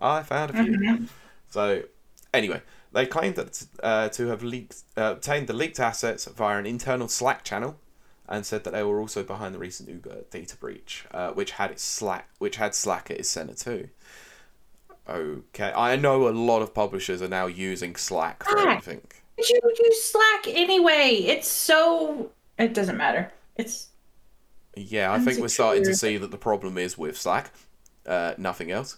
So, anyway, they claimed that to have obtained the leaked assets via an internal Slack channel, and said that they were also behind the recent Uber data breach, which had Slack at its centre too. Okay, I know a lot of publishers are now using Slack for everything. You use Slack anyway. It doesn't matter. I think we're starting to see that the problem is with Slack, nothing else.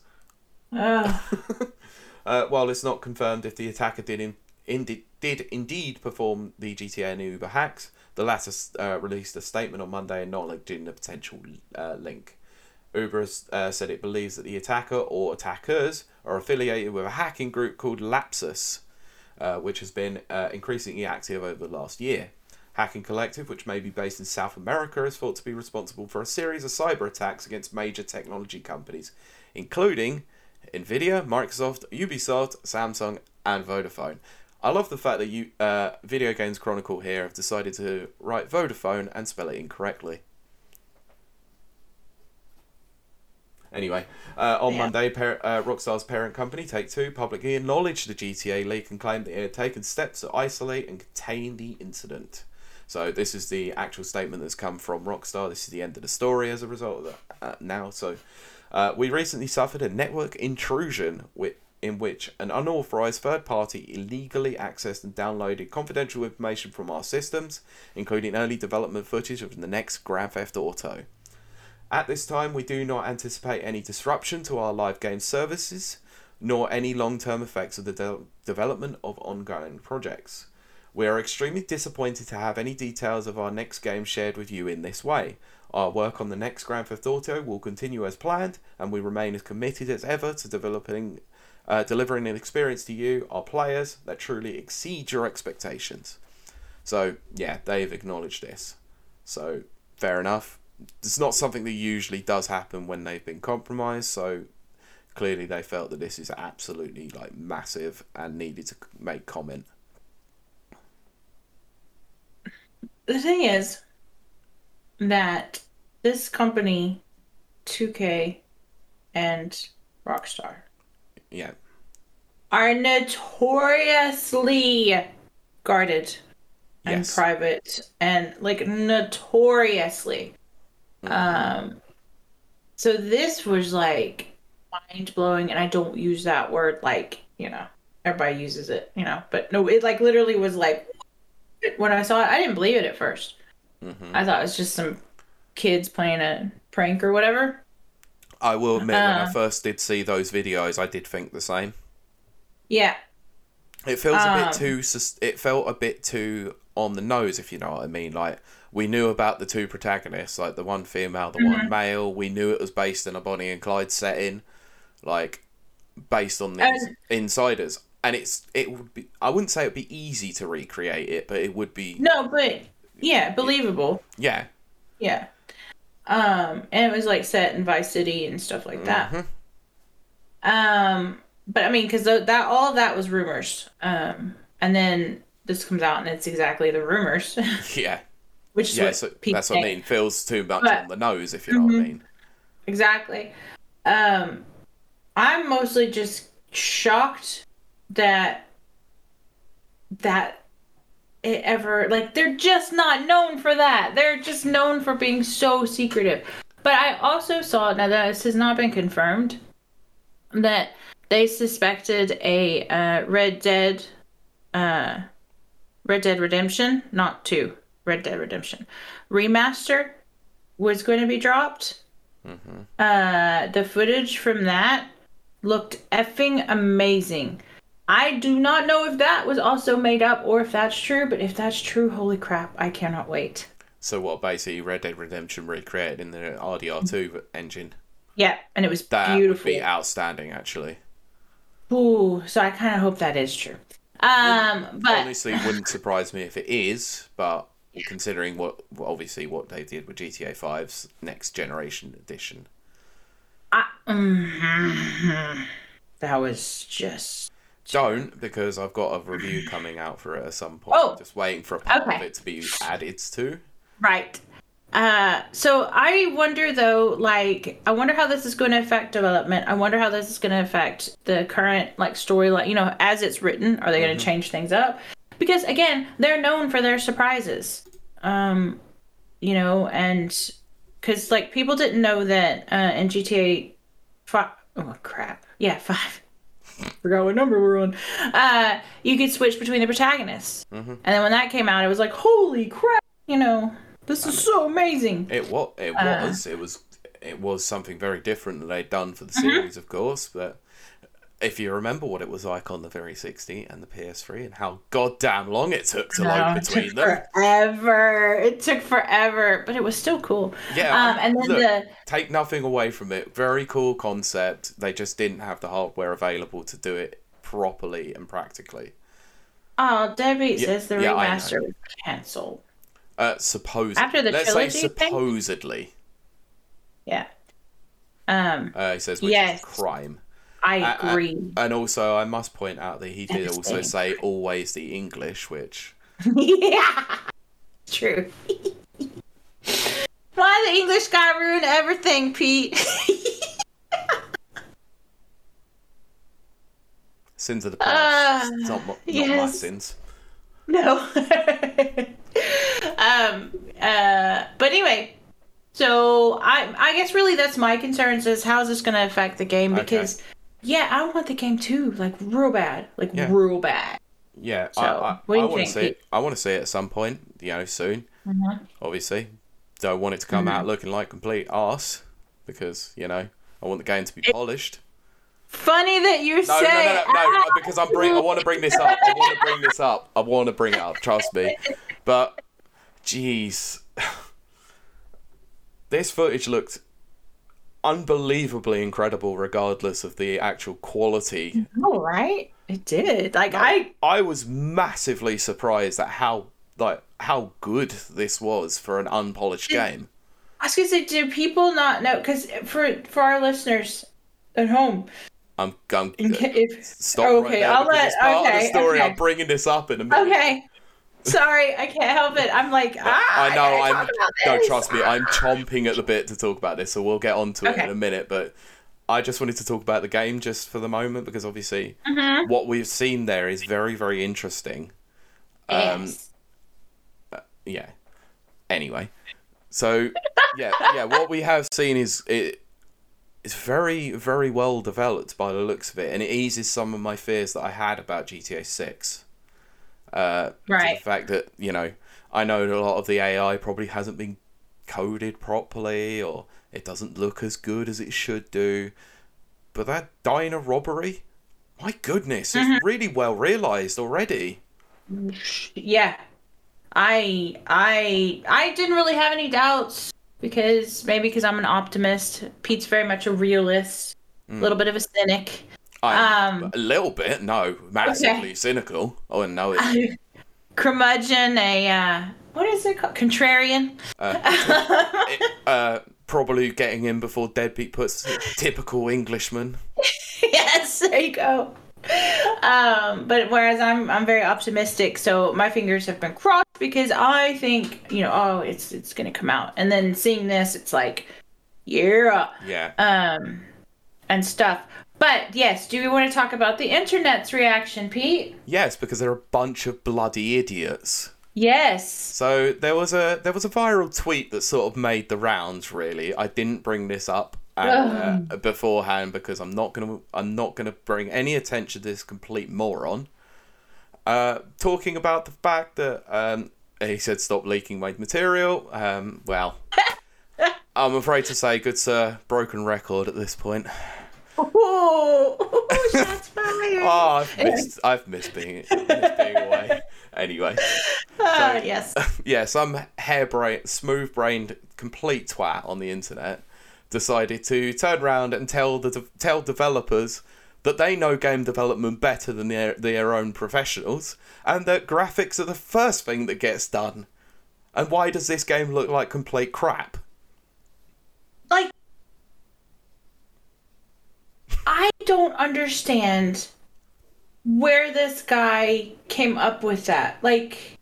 While it's not confirmed if the attacker did indeed perform the GTA and Uber hacks, the latter released a statement on Monday acknowledging the potential link. Uber has said it believes that the attacker or attackers are affiliated with a hacking group called Lapsus, which has been increasingly active over the last year. Hacking Collective, which may be based in South America, is thought to be responsible for a series of cyber attacks against major technology companies, including Nvidia, Microsoft, Ubisoft, Samsung, and Vodafone. I love the fact that Video Games Chronicle here have decided to write Vodafone and spell it incorrectly. Anyway, on Monday, Rockstar's parent company, Take-Two, publicly acknowledged the GTA leak and claimed that it had taken steps to isolate and contain the incident. So this is the actual statement that's come from Rockstar. This is the end of the story as a result of that now. So we recently suffered a network intrusion in which an unauthorized third party illegally accessed and downloaded confidential information from our systems, including early development footage of the next Grand Theft Auto. At this time, we do not anticipate any disruption to our live game services, nor any long-term effects of the development of ongoing projects. We are extremely disappointed to have any details of our next game shared with you in this way. Our work on the next Grand Theft Auto will continue as planned, and we remain as committed as ever to delivering an experience to you, our players, that truly exceeds your expectations. So, yeah, they've acknowledged this. So, fair enough. It's not something that usually does happen when they've been compromised, so clearly they felt that this is absolutely massive and needed to make comment. The thing is that this company, 2K and Rockstar, are notoriously guarded and private, and notoriously. So this was mind blowing, and I don't use that word everybody uses it, but no, it literally was when I saw it, I didn't believe it at first. Mm-hmm. I thought it was just some kids playing a prank or whatever. I will admit, when I first did see those videos, I did think the same. Yeah. It feels it felt a bit too on the nose, if you know what I mean. We knew about the two protagonists, the one female, the one male. We knew it was based in a Bonnie and Clyde setting, based on these insiders. And it would be, I wouldn't say it would be easy to recreate it, but it would be... No, but, yeah, believable. Yeah. Yeah. And it was, set in Vice City and stuff like that. Mm-hmm. But, I mean, because all of that was rumors. And then this comes out, and it's exactly the rumors. Yeah. Which is what people that's what I mean. Feels too much on the nose, if you know what I mean. Exactly. I'm mostly just shocked that it ever, they're just not known for that. They're just known for being so secretive. But I also saw, now that this has not been confirmed, that they suspected a Red Dead Redemption, not 2, Red Dead Redemption remaster was going to be dropped. Mm-hmm. The footage from that looked effing amazing. I do not know if that was also made up or if that's true, but if that's true, holy crap, I cannot wait. So what, basically Red Dead Redemption recreated in the RDR2 engine? Yeah, and it was that beautiful. That would be outstanding, actually. Ooh, so I kind of hope that is true. But honestly, wouldn't surprise me if it is, but considering what they did with GTA 5's next generation edition. That was just... Don't, because I've got a review coming out for it at some point. Oh, just waiting for a part of it to be added to. Right. So I wonder though, I wonder how this is going to affect development. I wonder how this is going to affect the current storyline. As it's written, are they going to change things up? Because again, they're known for their surprises. And because people didn't know that in GTA 5. Oh crap! Yeah, 5. Forgot what number we're on. You could switch between the protagonists, and then when that came out, it was like, holy crap! This is so amazing. It was something very different that they'd done for the series, of course. But if you remember what it was like on the 360 and the PS3, and how goddamn long it took to load between them. It took forever, but it was still cool. Yeah. And then take nothing away from it. Very cool concept. They just didn't have the hardware available to do it properly and practically. Oh, Debbie says the remaster was cancelled. Supposedly. After the Let's trilogy say supposedly. Yeah. He says, which is a crime. I agree. And also, I must point out that he did also say always the English, which... Yeah! True. Why the English gotta ruin everything, Pete? Sins of the past. Not yes. my sins. No. But anyway, so I guess really that's my concerns is how is this going to affect the game? Because I want the game too, like real bad, real bad. Yeah, so, I want to see it. I want to see it at some point, soon. Mm-hmm. Obviously, don't want it to come out looking like complete arse because I want the game to be polished. Funny that you say. No, because I want to bring this up. I want to bring it up. Trust me. But, jeez, this footage looked unbelievably incredible, regardless of the actual quality. Oh, right? It did. I was massively surprised at how good this was for an unpolished game. I was gonna say, do people not know? Because for our listeners at home. Stop right there. I'll let. It's part of the story. I'm bringing this up in a minute. Okay. Sorry, I can't help it. I'm like, I know. No, trust me. I'm chomping at the bit to talk about this, so we'll get onto it in a minute. But I just wanted to talk about the game just for the moment because obviously what we've seen there is very, very interesting. Yes. Yeah. Anyway, so what we have seen is it's very, very well developed by the looks of it, and it eases some of my fears that I had about GTA 6. Right. To the fact that, I know that a lot of the AI probably hasn't been coded properly, or it doesn't look as good as it should do. But that diner robbery, my goodness, it's really well realised already. Yeah. I didn't really have any doubts. Because I'm an optimist. Pete's very much a realist, a little bit of a cynic. A little bit, no, massively cynical. Oh, no, it's curmudgeon, what is it called? Contrarian. Probably getting in before Deadbeat puts it. Typical Englishman. Yes, there you go. But whereas I'm very optimistic, so my fingers have been crossed because I think it's gonna come out, and then seeing this, it's like, and stuff. But yes, do we want to talk about the internet's reaction, Pete? Yes, because they're a bunch of bloody idiots. Yes. So there was a viral tweet that sort of made the rounds. Really, I didn't bring this up beforehand because I'm not gonna bring any attention to this complete moron. Talking about the fact that he said stop leaking my material. Well, I'm afraid to say, good sir, broken record at this point. Oh, shots fired. Oh, I've missed being away. Anyway. Yes. Yeah, some smooth-brained, complete twat on the internet decided to turn around and tell developers that they know game development better than their own professionals, and that graphics are the first thing that gets done. And why does this game look like complete crap? Like, I don't understand where this guy came up with that. Like,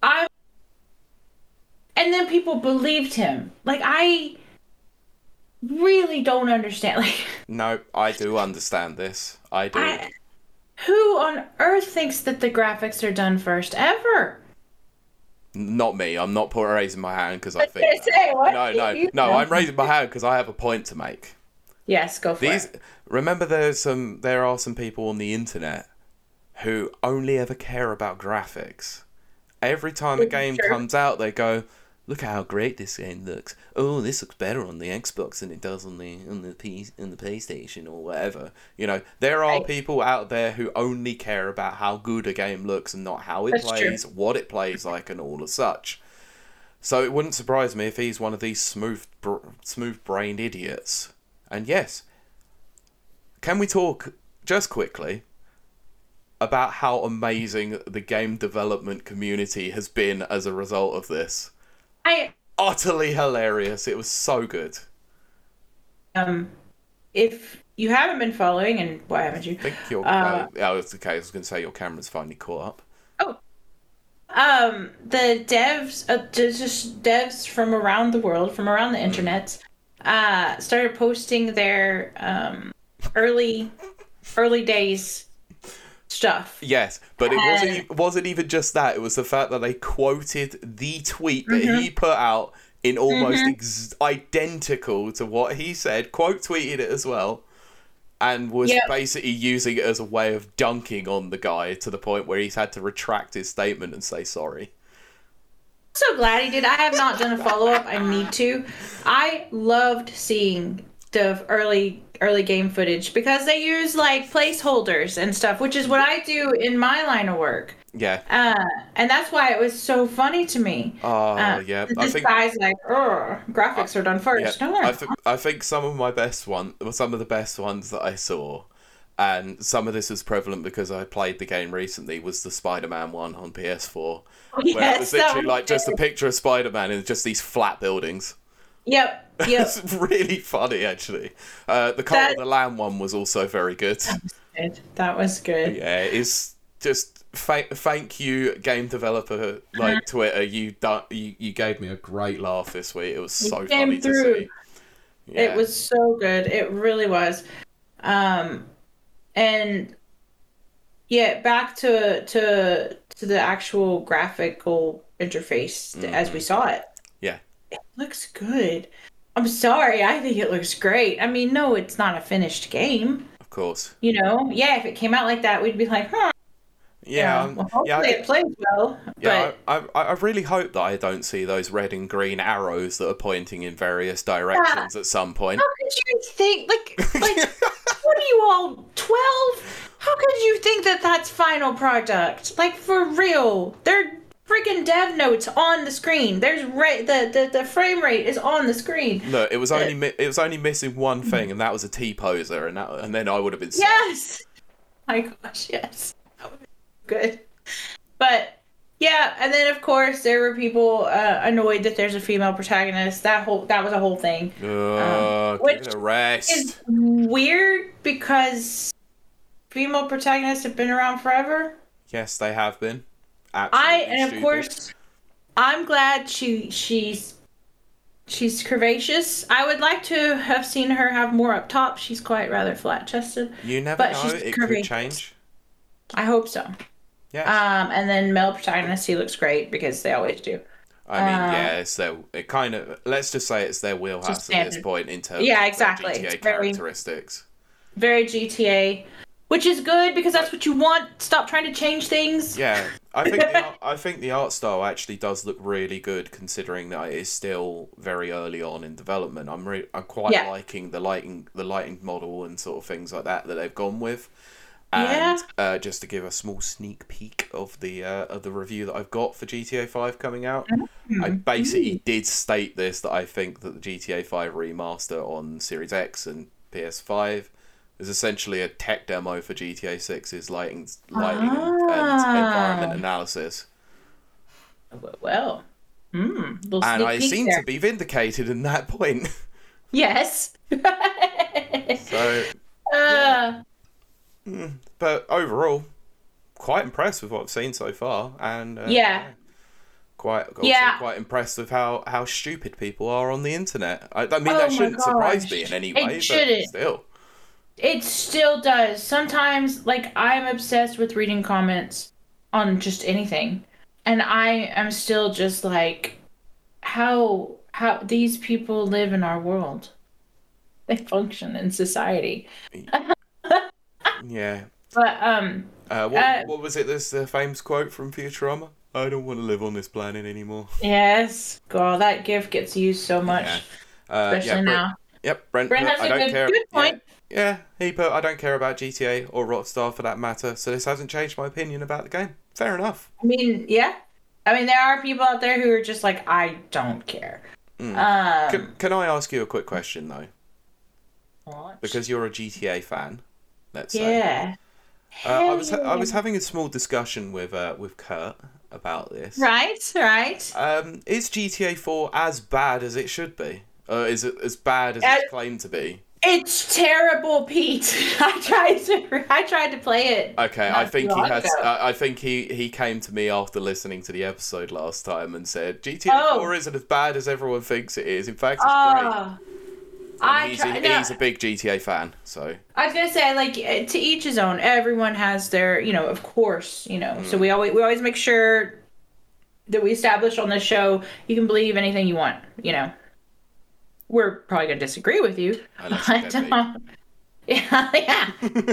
and then people believed him. Like, I really don't understand. Like, no, I do understand this. I do. Who on earth thinks that the graphics are done first ever? Not me. I'm not raising my hand because I think. No. I'm raising my hand because I have a point to make. Yes, go for it. Remember, there are some people on the internet who only ever care about graphics. Every time a game comes out, they go, "Look how great this game looks. Oh, this looks better on the Xbox than it does on the PlayStation or whatever." There are people out there who only care about how good a game looks and not how it plays, what it plays like, and all of such. So it wouldn't surprise me if he's one of these smooth-brained idiots. And yes, can we talk just quickly about how amazing the game development community has been as a result of this? Utterly hilarious. It was so good. If you haven't been following, and why haven't you? I think it's okay. I was going to say your camera's finally caught up. Oh. The devs, just devs from around the world, from around the internet, started posting their early days stuff. Yes, but it wasn't even just that. It was the fact that they quoted the tweet that he put out in almost identical to what he said, quote tweeted it as well, and was basically using it as a way of dunking on the guy to the point where he's had to retract his statement and say sorry. So glad he did. I have not done a follow-up. I need to. I loved seeing the early game footage because they use like placeholders and stuff, which is what I do in my line of work. Yeah. And that's why it was so funny to me. Yeah. This guy's like, graphics are done first. Yeah, No. I think some of the best ones that I saw, and some of this was prevalent because I played the game recently, was the Spider-Man one on PS4. Where it was literally like just a picture of Spider-Man and just these flat buildings. Yep. It's really funny, actually. The Cult of the Lamb one was also very good. That was good. Yeah, it's just thank you, game developer like Twitter. You gave me a great laugh this week. It was so funny to see. Yeah. It was so good. It really was. And yeah, back to the actual graphical interface as we saw it. Yeah. It looks good. I'm sorry, I think it looks great. I mean, no, it's not a finished game. Of course. You know, yeah, if it came out like that, we'd be like, huh. Yeah, well, hopefully it plays well. Yeah, but... I really hope that I don't see those red and green arrows that are pointing in various directions at some point. How could you think, like what are you all, 12? How could you think that that's final product? Like, for real. They're freaking dev notes on the screen. There's the frame rate is on the screen. Look, it was only missing one thing, and that was a T-poser, and then I would have been sad. Yes! My gosh, yes. That would be good. But yeah, and then of course there were people annoyed that there's a female protagonist. That was a whole thing. Give it a rest. Is weird because female protagonists have been around forever. Yes, they have been. Absolutely of course, I'm glad she's curvaceous. I would like to have seen her have more up top. She's quite rather flat chested. You never know. It could change. I hope so. Yeah. And then male protagonist, he looks great because they always do. I mean, it kind of, let's just say it's their wheelhouse at this point in terms of GTA characteristics. Very GTA, which is good because that's what you want. Stop trying to change things. Yeah, I think the art style actually does look really good considering that it is still very early on in development. I'm quite liking the lighting model and sort of things like that they've gone with. And just to give a small sneak peek of the review that I've got for GTA 5 coming out, I basically did state this, that I think that the GTA 5 remaster on Series X and PS5 is essentially a tech demo for GTA 6's lighting and environment analysis. Well, and I seem to be vindicated in that point. Yes. So. But overall, quite impressed with what I've seen so far, and quite impressed with how stupid people are on the internet. I mean, that shouldn't surprise me in any way, but still. It still does. Sometimes, like, I'm obsessed with reading comments on just anything, and I am still just like, how these people live in our world. They function in society. Yeah. But what was it? This famous quote from Futurama? I don't want to live on this planet anymore. Yes, girl, that gif gets used so much, especially now. Yep, Brent has I don't care. Good point. Yeah, he put, I don't care about GTA or Rockstar for that matter. So this hasn't changed my opinion about the game. Fair enough. I mean, yeah. I mean, there are people out there who are just like, I don't care. Can I ask you a quick question though? What? Because you're a GTA fan. Let's say. Yeah. I was having a small discussion with Kurt about this. Right. Is GTA 4 as bad as it should be? Is it as bad as it's claimed to be? It's terrible, Pete. I tried to play it. Okay, I think he has. I think he came to me after listening to the episode last time and said GTA 4 isn't as bad as everyone thinks it is. In fact, it's great. He's a big GTA fan, so. I was gonna say, like, to each his own. Everyone has their, of course, So we always make sure that we establish on this show you can believe anything you want. We're probably gonna disagree with you, but yeah.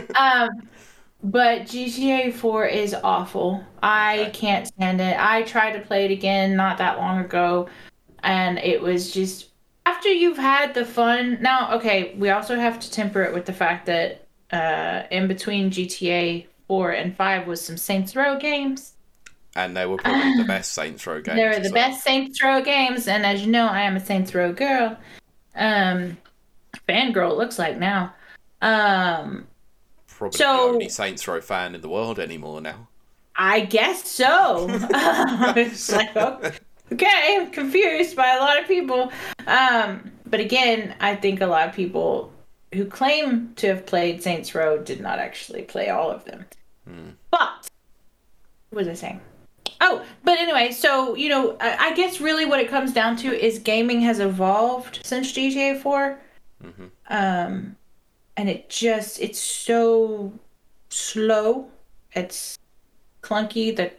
But GTA 4 is awful. I can't stand it. I tried to play it again not that long ago, and it was just. After you've had the fun, now, okay, we also have to temper it with the fact that in between GTA 4 and 5 was some Saints Row games. And they were probably the best Saints Row games. They were the best Saints Row games, and as you know, I am a Saints Row girl. Fangirl, it looks like now. Probably the only Saints Row fan in the world anymore now. I guess so. It's like, okay, I'm confused by a lot of people. But again, I think a lot of people who claim to have played Saints Row did not actually play all of them. But, what was I saying? Oh, but anyway, so, I guess really what it comes down to is gaming has evolved since GTA 4. And it's so slow. It's clunky. The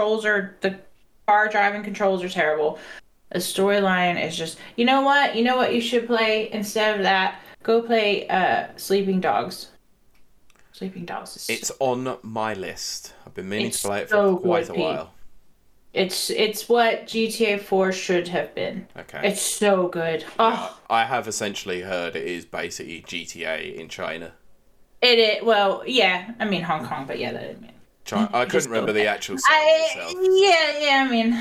car driving controls are terrible. The storyline is just, you know what you should play instead of that? Go play Sleeping Dogs. Sleeping Dogs is It's on my list. I've been meaning to play it for quite a while. It's what GTA 4 should have been. Okay. It's so good. Yeah, I have essentially heard it is basically GTA in China. Well, yeah. I mean Hong Kong, but yeah, that didn't mean. I couldn't remember the actual setting itself. Yeah, I mean,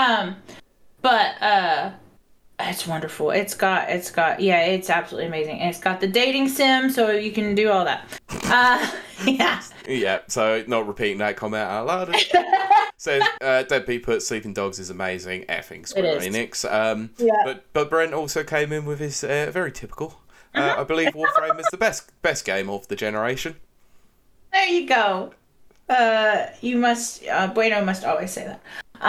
but it's wonderful. It's got, it's absolutely amazing. And it's got the dating sim, so you can do all that. Yeah. Yeah, so not repeating that comment out loud. Says, Deadbeat put Sleeping Dogs is amazing. Effing Square Enix. But Brent also came in with his very typical. I believe Warframe is the best game of the generation. There you go. You must, Bueno must always say that.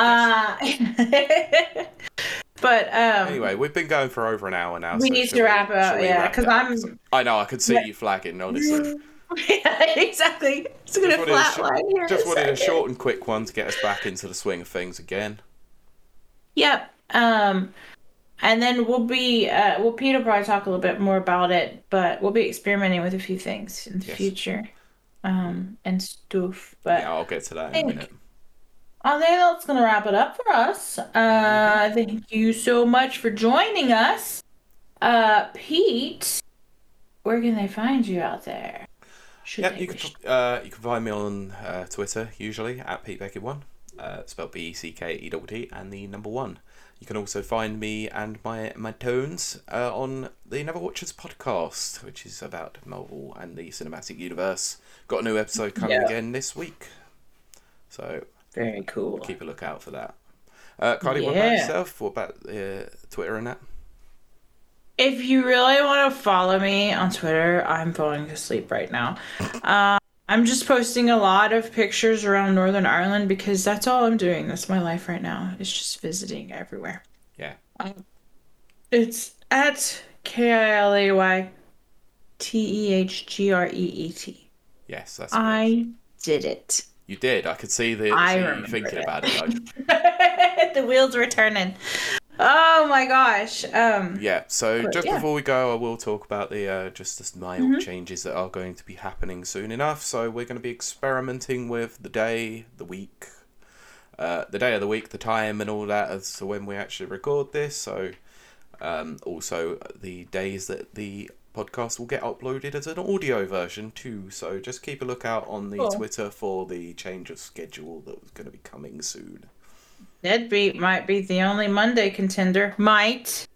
Yes. But, anyway, we've been going for over an hour now. We need to wrap up, yeah, because I know, I could see you flagging, honestly. Yeah, exactly. It's going to flatline here. Just wanted a short and quick one to get us back into the swing of things again. Yep. And then Pete will probably talk a little bit more about it, but we'll be experimenting with a few things in the future. And stuff. But yeah, I'll get to that in a minute. I think that's going to wrap it up for us. Thank you so much for joining us. Pete, where can they find you out there? You can find me on Twitter, usually, at PeteBeckett1, spelled BECKEDD, and the number 1. You can also find me and my tones on the Never Watchers podcast, which is about Marvel and the cinematic universe. Got a new episode coming again this week. So very cool. Keep a lookout for that. Carly, what about yourself? What about Twitter and that? If you really want to follow me on Twitter, I'm falling asleep right now. I'm just posting a lot of pictures around Northern Ireland because that's all I'm doing. That's my life right now. It's just visiting everywhere. Yeah. It's at KILAYTEHGREET. Yes, that's I did it. You did. I could see you thinking about it. The wheels were turning. Oh my gosh. Before we go, I will talk about the just the mild changes that are going to be happening soon enough. So we're going to be experimenting with the day, the week, the time, and all that as to when we actually record this. So also the days that the podcast will get uploaded as an audio version too. So just keep a lookout on the Twitter for the change of schedule that's going to be coming soon. Deadbeat might be the only Monday contender. Might.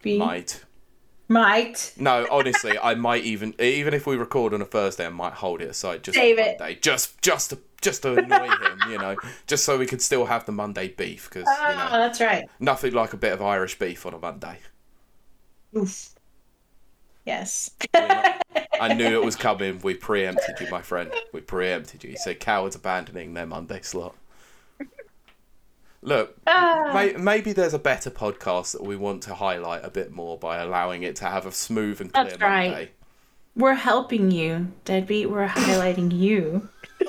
No, honestly, I might even if we record on a Thursday, I might hold it aside just Save for Monday, just to annoy him, just so we could still have the Monday beef because that's right. Nothing like a bit of Irish beef on a Monday. Oof. Yes. I knew it was coming. We preempted you, my friend. We preempted you. You said cowards abandoning their Monday slot. Look, maybe there's a better podcast that we want to highlight a bit more by allowing it to have a smooth and clear That's right. Monday. We're helping you, Deadbeat. We're highlighting you.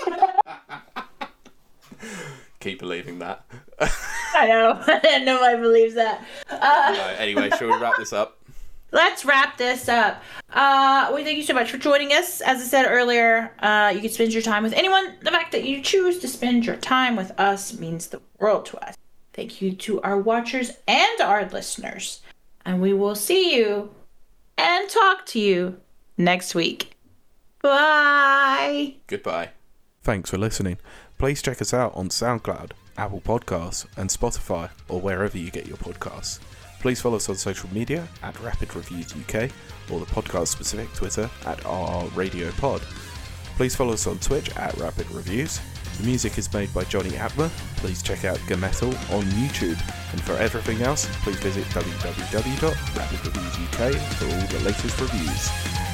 Keep believing that. I know. Nobody believes that. Anyway, shall we wrap this up? Let's wrap this up. We thank you so much for joining us. As I said earlier, you can spend your time with anyone. The fact that you choose to spend your time with us means the world to us. Thank you to our watchers and our listeners. And we will see you and talk to you next week. Bye. Goodbye. Thanks for listening. Please check us out on SoundCloud, Apple Podcasts, and Spotify, or wherever you get your podcasts. Please follow us on social media at Rapid Reviews UK, or the podcast-specific Twitter at RRRadioPod. Please follow us on Twitch at Rapid Reviews. The music is made by Johnny Atma. Please check out Gametal on YouTube. And for everything else, please visit www.rapidreviewsuk for all the latest reviews.